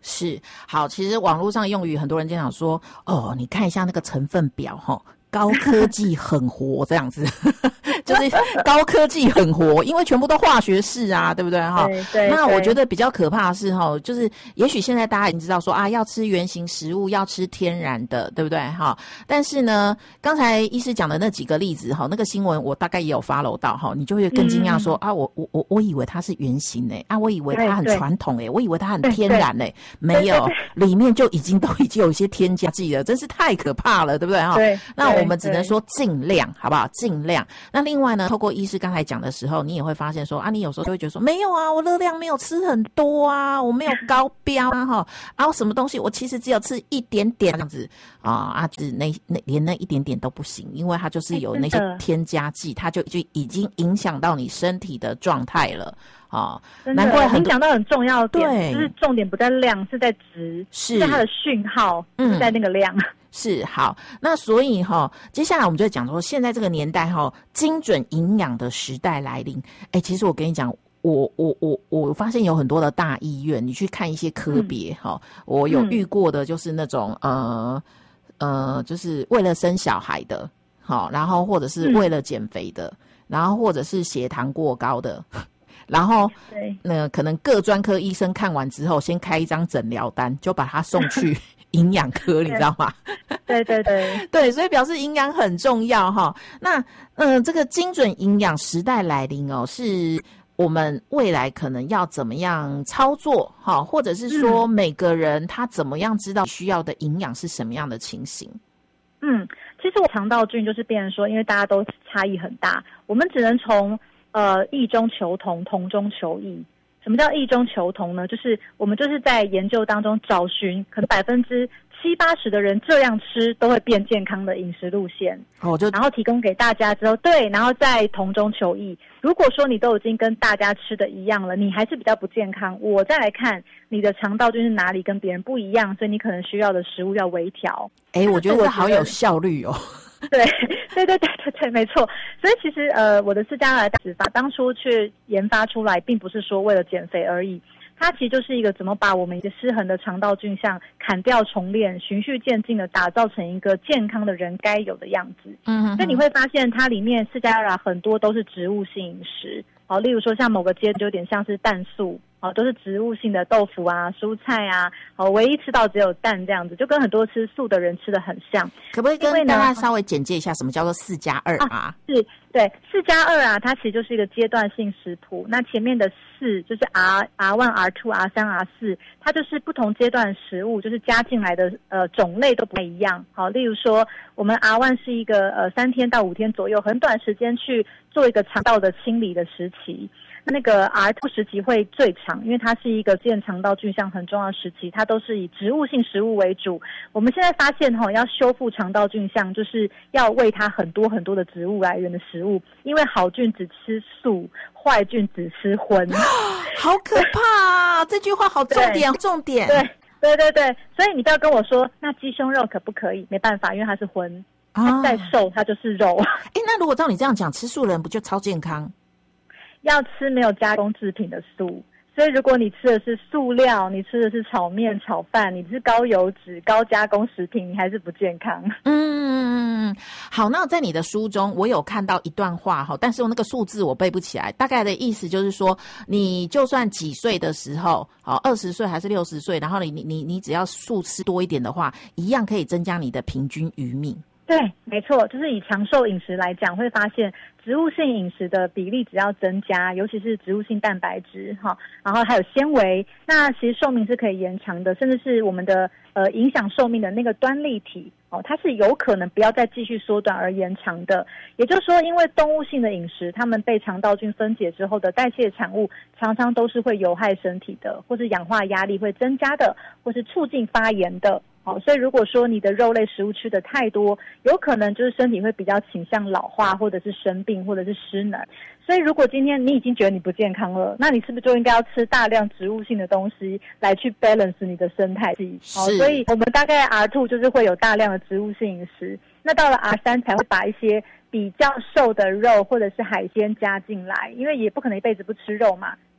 是，好，其实网络上用语很多人经常说，哦，你看一下那个成分表齁，高科技很活这样子，就是高科技很活，因为全部都化学式啊，对不对哈？ 对对。 那我觉得比较可怕的是哈，就是也许现在大家已经知道说啊，要吃原型食物，要吃天然的，对不对哈？但是呢，刚才医师讲的那几个例子哈，那个新闻我大概也有 follow 到哈，你就会更惊讶说、嗯、啊，我我我我以为它是原型诶、欸，啊，我以为它很传统诶、欸，我以为它很天然诶、欸，没有，里面就已经都已经有一些添加剂了，真是太可怕了，对不对哈？ 对。 那我们只能说尽量，好不好？尽量。那另外呢，透过医师刚才讲的时候，你也会发现说啊，你有时候就会觉得说，没有啊，我热量没有吃很多啊，我没有高标啊，哈，然后什么东西我其实只有吃一点点这样子啊啊，只那那连那一点点都不行，因为它就是有那些添加剂，它就就已经影响到你身体的状态了。啊、哦，难怪很影响到很重要的点，就是重点不在量，是在值， 是在它的讯号，是在那个量。嗯、 是好，那所以哈、哦，接下来我们就讲说，现在这个年代哈、哦，精准营养的时代来临。哎，其实我跟你讲，我我我我发现有很多的大医院，你去看一些科别哈、嗯哦，我有遇过的就是那种、嗯、呃呃，就是为了生小孩的，好、哦，然后或者是为了减肥的，嗯、然后或者是血糖过高的。然后，对，那可能各专科医生看完之后，先开一张诊疗单，就把他送去营养科，你知道吗？ 对对对对，所以表示营养很重要哈。那嗯、呃，这个精准营养时代来临哦，是我们未来可能要怎么样操作哈，或者是说每个人他怎么样知道需要的营养是什么样的情形？ 嗯，其实我肠道菌就是变成说，因为大家都差异很大，我们只能从。呃，异中求同，同中求异。什么叫异中求同呢？就是我们就是在研究当中找寻，可能百分之七八十的人这样吃都会变健康的饮食路线。 哦，就然后提供给大家之后，对，然后再同中求异。如果说你都已经跟大家吃的一样了，你还是比较不健康，我再来看你的肠道菌是哪里跟别人不一样，所以你可能需要的食物要微调。 哎，我觉得这好有效率哦。 对对对对对对，没错。所以其实呃，我的释迦来植法当初去研发出来，并不是说为了减肥而已，它其实就是一个怎么把我们一个失衡的肠道菌相砍掉重练，循序渐进的打造成一个健康的人该有的样子。嗯哼哼，所以你会发现它里面释迦来很多都是植物性饮食。好，例如说像某个阶段就有点像是蛋素，哦，都是植物性的豆腐啊、蔬菜啊，哦，唯一吃到只有蛋这样子，就跟很多吃素的人吃的很像。 可不可以跟大家稍微简介一下什么叫做四加二啊？ 是，对，四加二啊，它其实就是一个阶段性食谱。那前面的四就是 R R one R two R 三 R 四，它就是不同阶段的食物，就是加进来的呃种类都不太一样。好，例如说我们 R one 是一个呃三天到五天左右，很短时间去做一个肠道的清理的时期。那个 R 二 时期会最长，因为它是一个健肠道菌相很重要的时期，它都是以植物性食物为主。我们现在发现哈，要修复肠道菌相，就是要喂它很多很多的植物来源的食物，因为好菌只吃素，坏菌只吃荤。 好可怕啊！这句话好重点，重点。 对对对对，所以你不要跟我说那鸡胸肉可不可以？没办法，因为它是荤，它再瘦它就是肉。 哎，那如果照你这样讲，吃素的人不就超健康？ 要吃没有加工制品的素，所以如果你吃的是素料，你吃的是炒面、炒饭，你是高油脂、高加工食品，你还是不健康。 嗯，好，那在你的书中，我有看到一段话哈，但是我那个数字我背不起来，大概的意思就是说，你就算几岁的时候，好，二十岁还是六十岁，然后你你你你只要素吃多一点的话，一样可以增加你的平均余命。 对，没错，就是以长寿饮食来讲，会发现植物性饮食的比例只要增加，尤其是植物性蛋白质哈，然后还有纤维，那其实寿命是可以延长的，甚至是我们的呃影响寿命的那个端粒体哦，它是有可能不要再继续缩短而延长的。也就是说，因为动物性的饮食，它们被肠道菌分解之后的代谢产物，常常都是会有害身体的，或是氧化压力会增加的，或是促进发炎的。好，所以如果说你的肉类食物吃的太多，有可能就是身体会比较倾向老化，或者是生病，或者是失能。所以如果今天你已经觉得你不健康了，那你是不是就应该要吃大量植物性的东西来去 balance 你的生态系？好，所以我们大概 R 二 就是会有大量的植物性饮食，那到了 R 三 才会把一些比较瘦的肉或者是海鲜加进来，因为也不可能一辈子不吃肉嘛。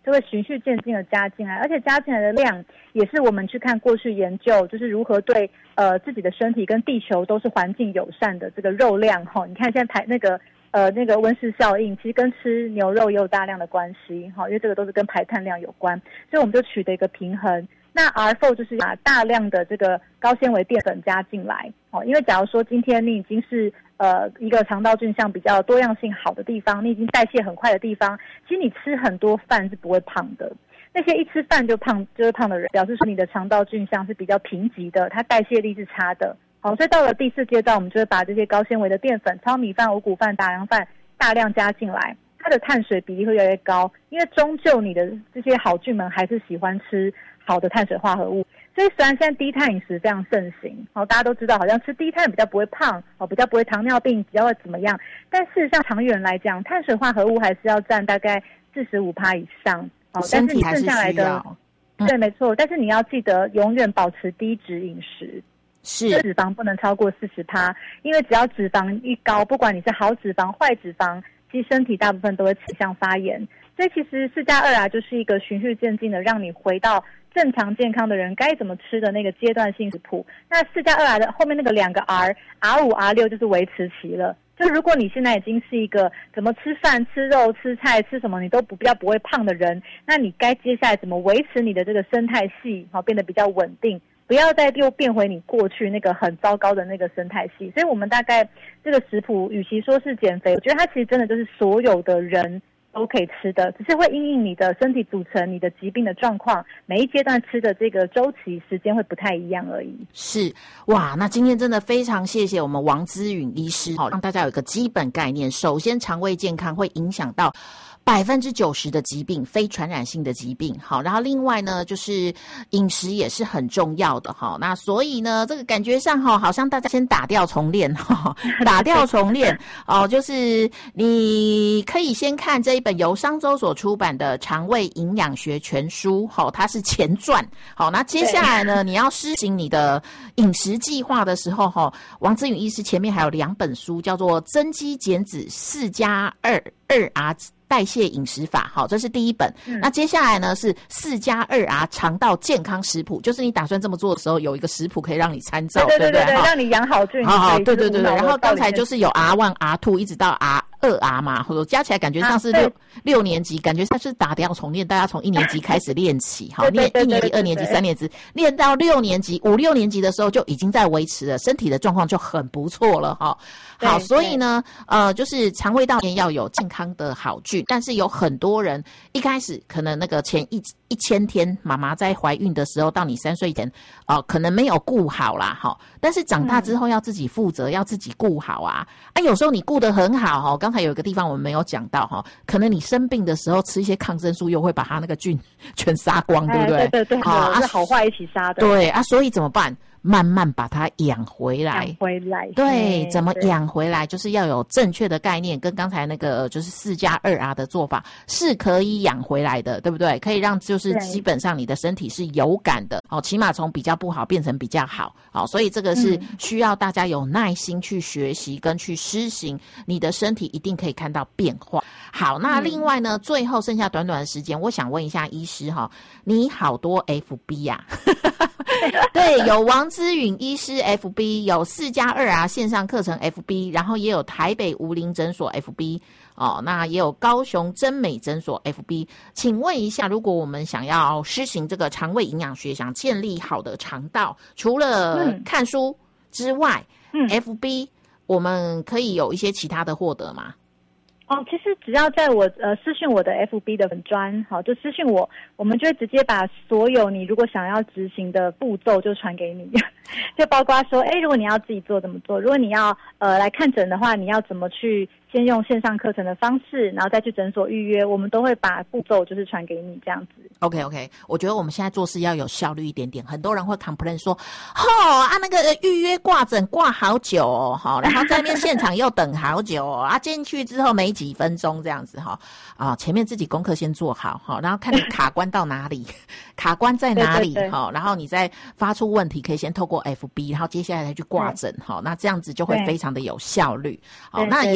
就会循序渐进的加进来，而且加进来的量也是我们去看过去研究，就是如何对呃自己的身体跟地球都是环境友善的这个肉量哈。你看现在排那个呃那个温室效应，其实跟吃牛肉也有大量的关系哈，因为这个都是跟排碳量有关，所以我们就取得一个平衡。那 R 四 就是把大量的这个高纤维淀粉加进来哦，因为假如说今天你已经是呃一个肠道菌相比较多样性好的地方，你已经代谢很快的地方，其实你吃很多饭是不会胖的。那些一吃饭就胖就是胖的人，表示说你的肠道菌相是比较贫瘠的，它代谢力是差的。好，所以到了第四阶段，我们就会把这些高纤维的淀粉、糙米饭、五谷饭、大凉饭大量加进来，它的碳水比例会越来越高，因为终究你的这些好菌们还是喜欢吃好的碳水化合物。所以虽然现在低碳饮食非常盛行，好，大家都知道好像吃低碳比较不会胖，哦，比较不会糖尿病，比较会怎么样，但事实上长远来讲，碳水化合物还是要占大概 百分之四十五 以上，哦，但是你剩下来的，嗯，对，没错，但是你要记得永远保持低脂饮食， 是脂肪不能超过 百分之四十， 因为只要脂肪一高，不管你是好脂肪坏脂肪，其实身体大部分都会倾向发炎。所以其实四加二啊，就是一个循序渐进的让你回到正常健康的人该怎么吃的那个阶段性食谱。那四加二 R 的后面那个两个 R R 五 R 六就是维持期了。就如果你现在已经是一个怎么吃饭吃肉吃菜吃什么你都不比较不会胖的人，那你该接下来怎么维持你的这个生态系，好，变得比较稳定，不要再又变回你过去那个很糟糕的那个生态系。所以我们大概这个食谱与其说是减肥，我觉得它其实真的就是所有的人都可以吃的，只是会因应你的身体组成、你的疾病的状况，每一阶段吃的这个周期时间会不太一样而已。 是，哇，那今天真的非常谢谢我们王姿允医师，好，让大家有一个基本概念。首先，肠胃健康会影响到百分之九十的疾病，非传染性的疾病。好，然后另外呢，就是饮食也是很重要的哈。那所以呢，这个感觉上哈，好像大家先打掉重练哈，打掉重练哦，就是你可以先看这一本由商周所出版的《肠胃营养学全书》，好，它是前传。好，那接下来呢，你要施行你的饮食计划的时候哈，王姿允医师前面还有两本书，叫做《增肌减脂四加二二 R》。代谢饮食法，好，这是第一本。嗯、那接下来呢是四加二 R 肠道健康食谱，就是你打算这么做的时候，有一个食谱可以让你参照， 对对对对, 对, 对，让你养好菌。 好好，对对对对。然后刚才就是有 R 一、R 二 一直到 R 二 R 嘛，或者加起来感觉上是六、啊、六年级，感觉它是打掉重练，大家从一年级开始练起，好，练一年级、二年级、三年级，练到六年级、五六年级的时候就已经在维持了，身体的状况就很不错了哈。好，所以呢，呃，就是肠胃道面要有健康的好菌，但是有很多人一开始可能那个前一一千天，妈妈在怀孕的时候到你三岁前，哦、呃，可能没有顾好啦，哈，但是长大之后要自己负责，嗯、要自己顾好啊。啊，有时候你顾得很好哈，刚才有一个地方我们没有讲到哈，可能你生病的时候吃一些抗生素，又会把它那个菌全杀光，对不对？ 哎、对对对，啊，是好坏一起杀的。 对啊，所以怎么办？慢慢把它养回来， 养回来， 对，怎么养回来，就是要有正确的概念，跟刚才那个就是四加二 R 的做法是可以养回来的，对不对？可以让就是基本上你的身体是有感的，哦，起码从比较不好变成比较好，好，所以这个是需要大家有耐心去学习跟去施行，你的身体一定可以看到变化。好，那另外呢，最后剩下短短的时间，我想问一下医师哈，你好多 F B 呀、啊？对，有王姿允医师 F B， 有四加二 R 线上课程 F B， 然后也有台北无龄诊所 F B， 哦，那也有高雄真美诊所 F B。请问一下，如果我们想要施行这个肠胃营养学，想建立好的肠道，除了看书之外，嗯、F B 我们可以有一些其他的获得吗？ 哦，其实只要在我呃私讯我的 F B 的粉专，好，就私讯我，我们就会直接把所有你如果想要执行的步骤就传给你，就包括说，哎，如果你要自己做怎么做，如果你要呃来看诊的话，你要怎么去先用线上课程的方式，然后再去诊所预约，我们都会把步骤就是传给你这样子。 OK OK， 我觉得我们现在做事要有效率一点点。很多人会 complain 说，哦啊那个预约挂诊挂好久哦，好，然后在那边现场又等好久哦，啊进去之后没几分钟这样子哈，啊前面自己功课先做好哈，然后看你卡关到哪里，卡关在哪里哈，然后你再发出问题可以先透过 F B， 然后接下来再去挂诊哈，那这样子就会非常的有效率。好，那也非常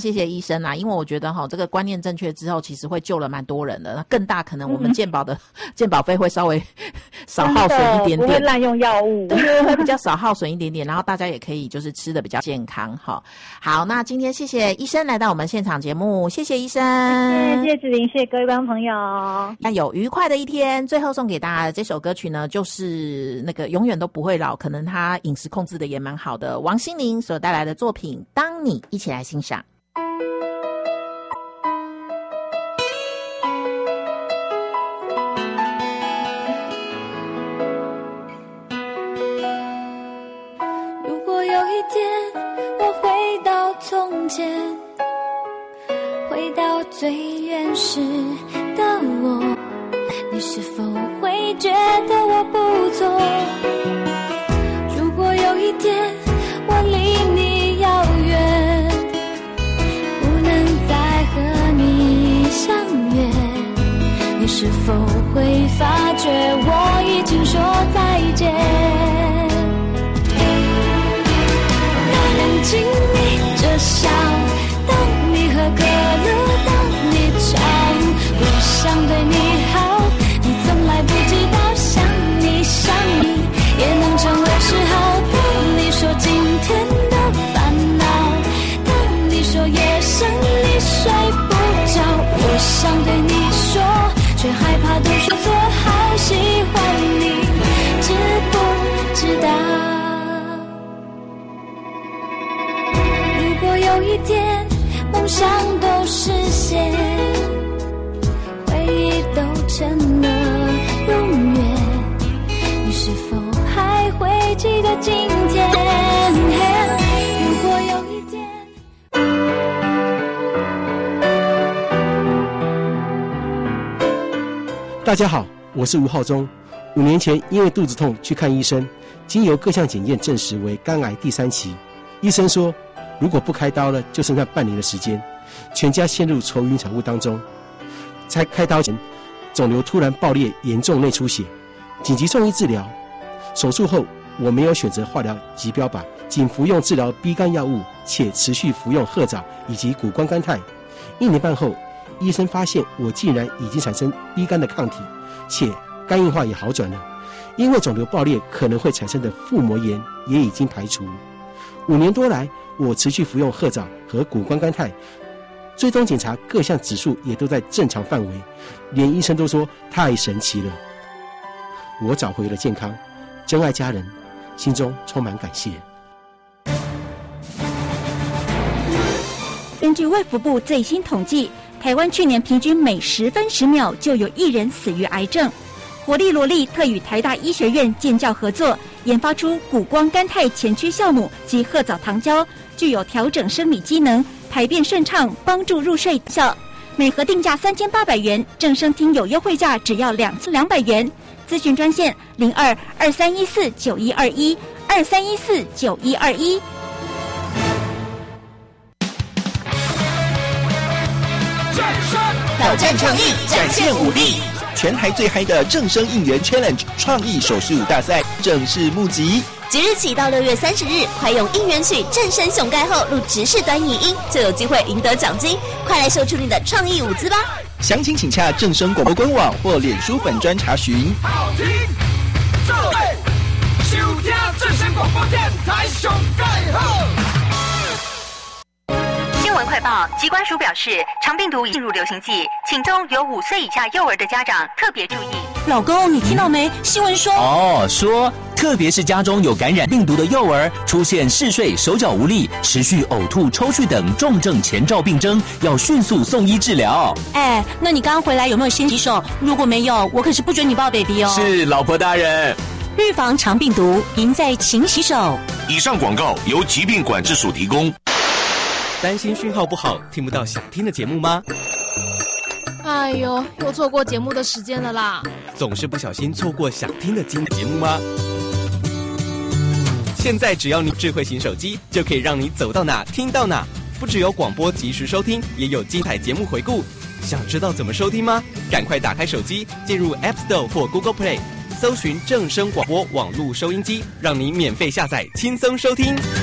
谢谢医生啊，因为我觉得哈，这个观念正确之后，其实会救了蛮多人的。那更大可能我们健保的、嗯、健保费会稍微少耗损一点点， 不会滥用药物， 对，会比较少耗损一点点。然后大家也可以就是吃的比较健康哈。好，那今天谢谢医生来到我们现场节目，谢谢医生， 谢谢志玲，谢谢各位观众朋友。 那有愉快的一天。最后送给大家的这首歌曲呢，就是那个永远都不会老，可能他饮食控制的也蛮好的，王心凌所带来的作品《当你》，一起来欣赏。 如果有一天我回到从前，回到最原始的我，你是否会觉得我不错？如果有一天我离你遥远，不能再和你相约，你是否会发觉我已经说再见？那人请你着笑，当你喝可乐，当你唱，我想对你好，你从来不知道，想你想你也能成为嗜好。当你说今天的烦恼，当你说夜深你睡不着，我想对你说，却害怕都说错，好喜欢你，知不知道？如果有一天梦想都实现，回忆都成了永远，你是否还会记得今天？如果有一天， 大家好，我是吴浩中。五年前因为肚子痛去看医生，经由各项检验证实为肝癌第三期。医生说，如果不开刀了，就剩下半年的时间，全家陷入愁云惨雾当中。在开刀前，肿瘤突然爆裂，严重内出血，紧急送医治疗。手术后，我没有选择化疗及标靶，仅服用治疗 B 肝药物，且持续服用褐藻以及谷胱甘肽。一年半后，医生发现我竟然已经产生 B 肝的抗体，且肝硬化也好转了。因为肿瘤爆裂可能会产生的腹膜炎也已经排除。五年多来，我持续服用褐藻和谷胱甘肽，追踪检查各项指数也都在正常范围，连医生都说太神奇了。我找回了健康，真爱家人，心中充满感谢。 根据卫福部最新统计，台湾去年平均每十分十秒就有一人死于癌症。活力萝莉特与台大医学院建教合作，研发出谷胱甘肽前驱酵母及褐藻糖胶，具有调整生理机能、排便顺畅、帮助入睡效。每盒定价三千八百元，正声听有优惠价只要两次两百元。咨询专线零二二三一四九一二一二三一四九一二一。 挑战创意，展现武力。全台最嗨的正声应援 Challenge 创意手势舞大赛正式募集， 即日起到六月三十日，快用应援曲正声熊盖后录直视短影音，就有机会赢得奖金。快来秀出你的创意舞姿吧！ 详情请洽正声广播官网或脸书粉专查询。 好听，这对，收听正声广播电台熊盖后。 新闻快报，疾管署表示，肠病毒已进入流行季，请中有五岁以下幼儿的家长特别注意。 老公，你听到没？新闻说哦，说特别是家中有感染病毒的幼儿，出现嗜睡、手脚无力、持续呕吐、抽搐等重症前兆病征，要迅速送医治疗。 哎，那你刚刚回来有没有先洗手？如果没有，我可是不准你抱 baby 哦。 是，老婆大人。 预防肠病毒，赢在勤洗手。 以上广告由疾病管制署提供。 担心讯号不好，听不到想听的节目吗？ 哎呦，又错过节目的时间了啦！ 总是不小心错过想听的精彩节目吗？现在只要你智慧型手机，就可以让你走到哪听到哪。不只有广播及时收听，也有精彩节目回顾。想知道怎么收听吗？赶快打开手机，进入 App Store 或 Google Play， 搜寻正声广播网络收音机，让你免费下载，轻松收听。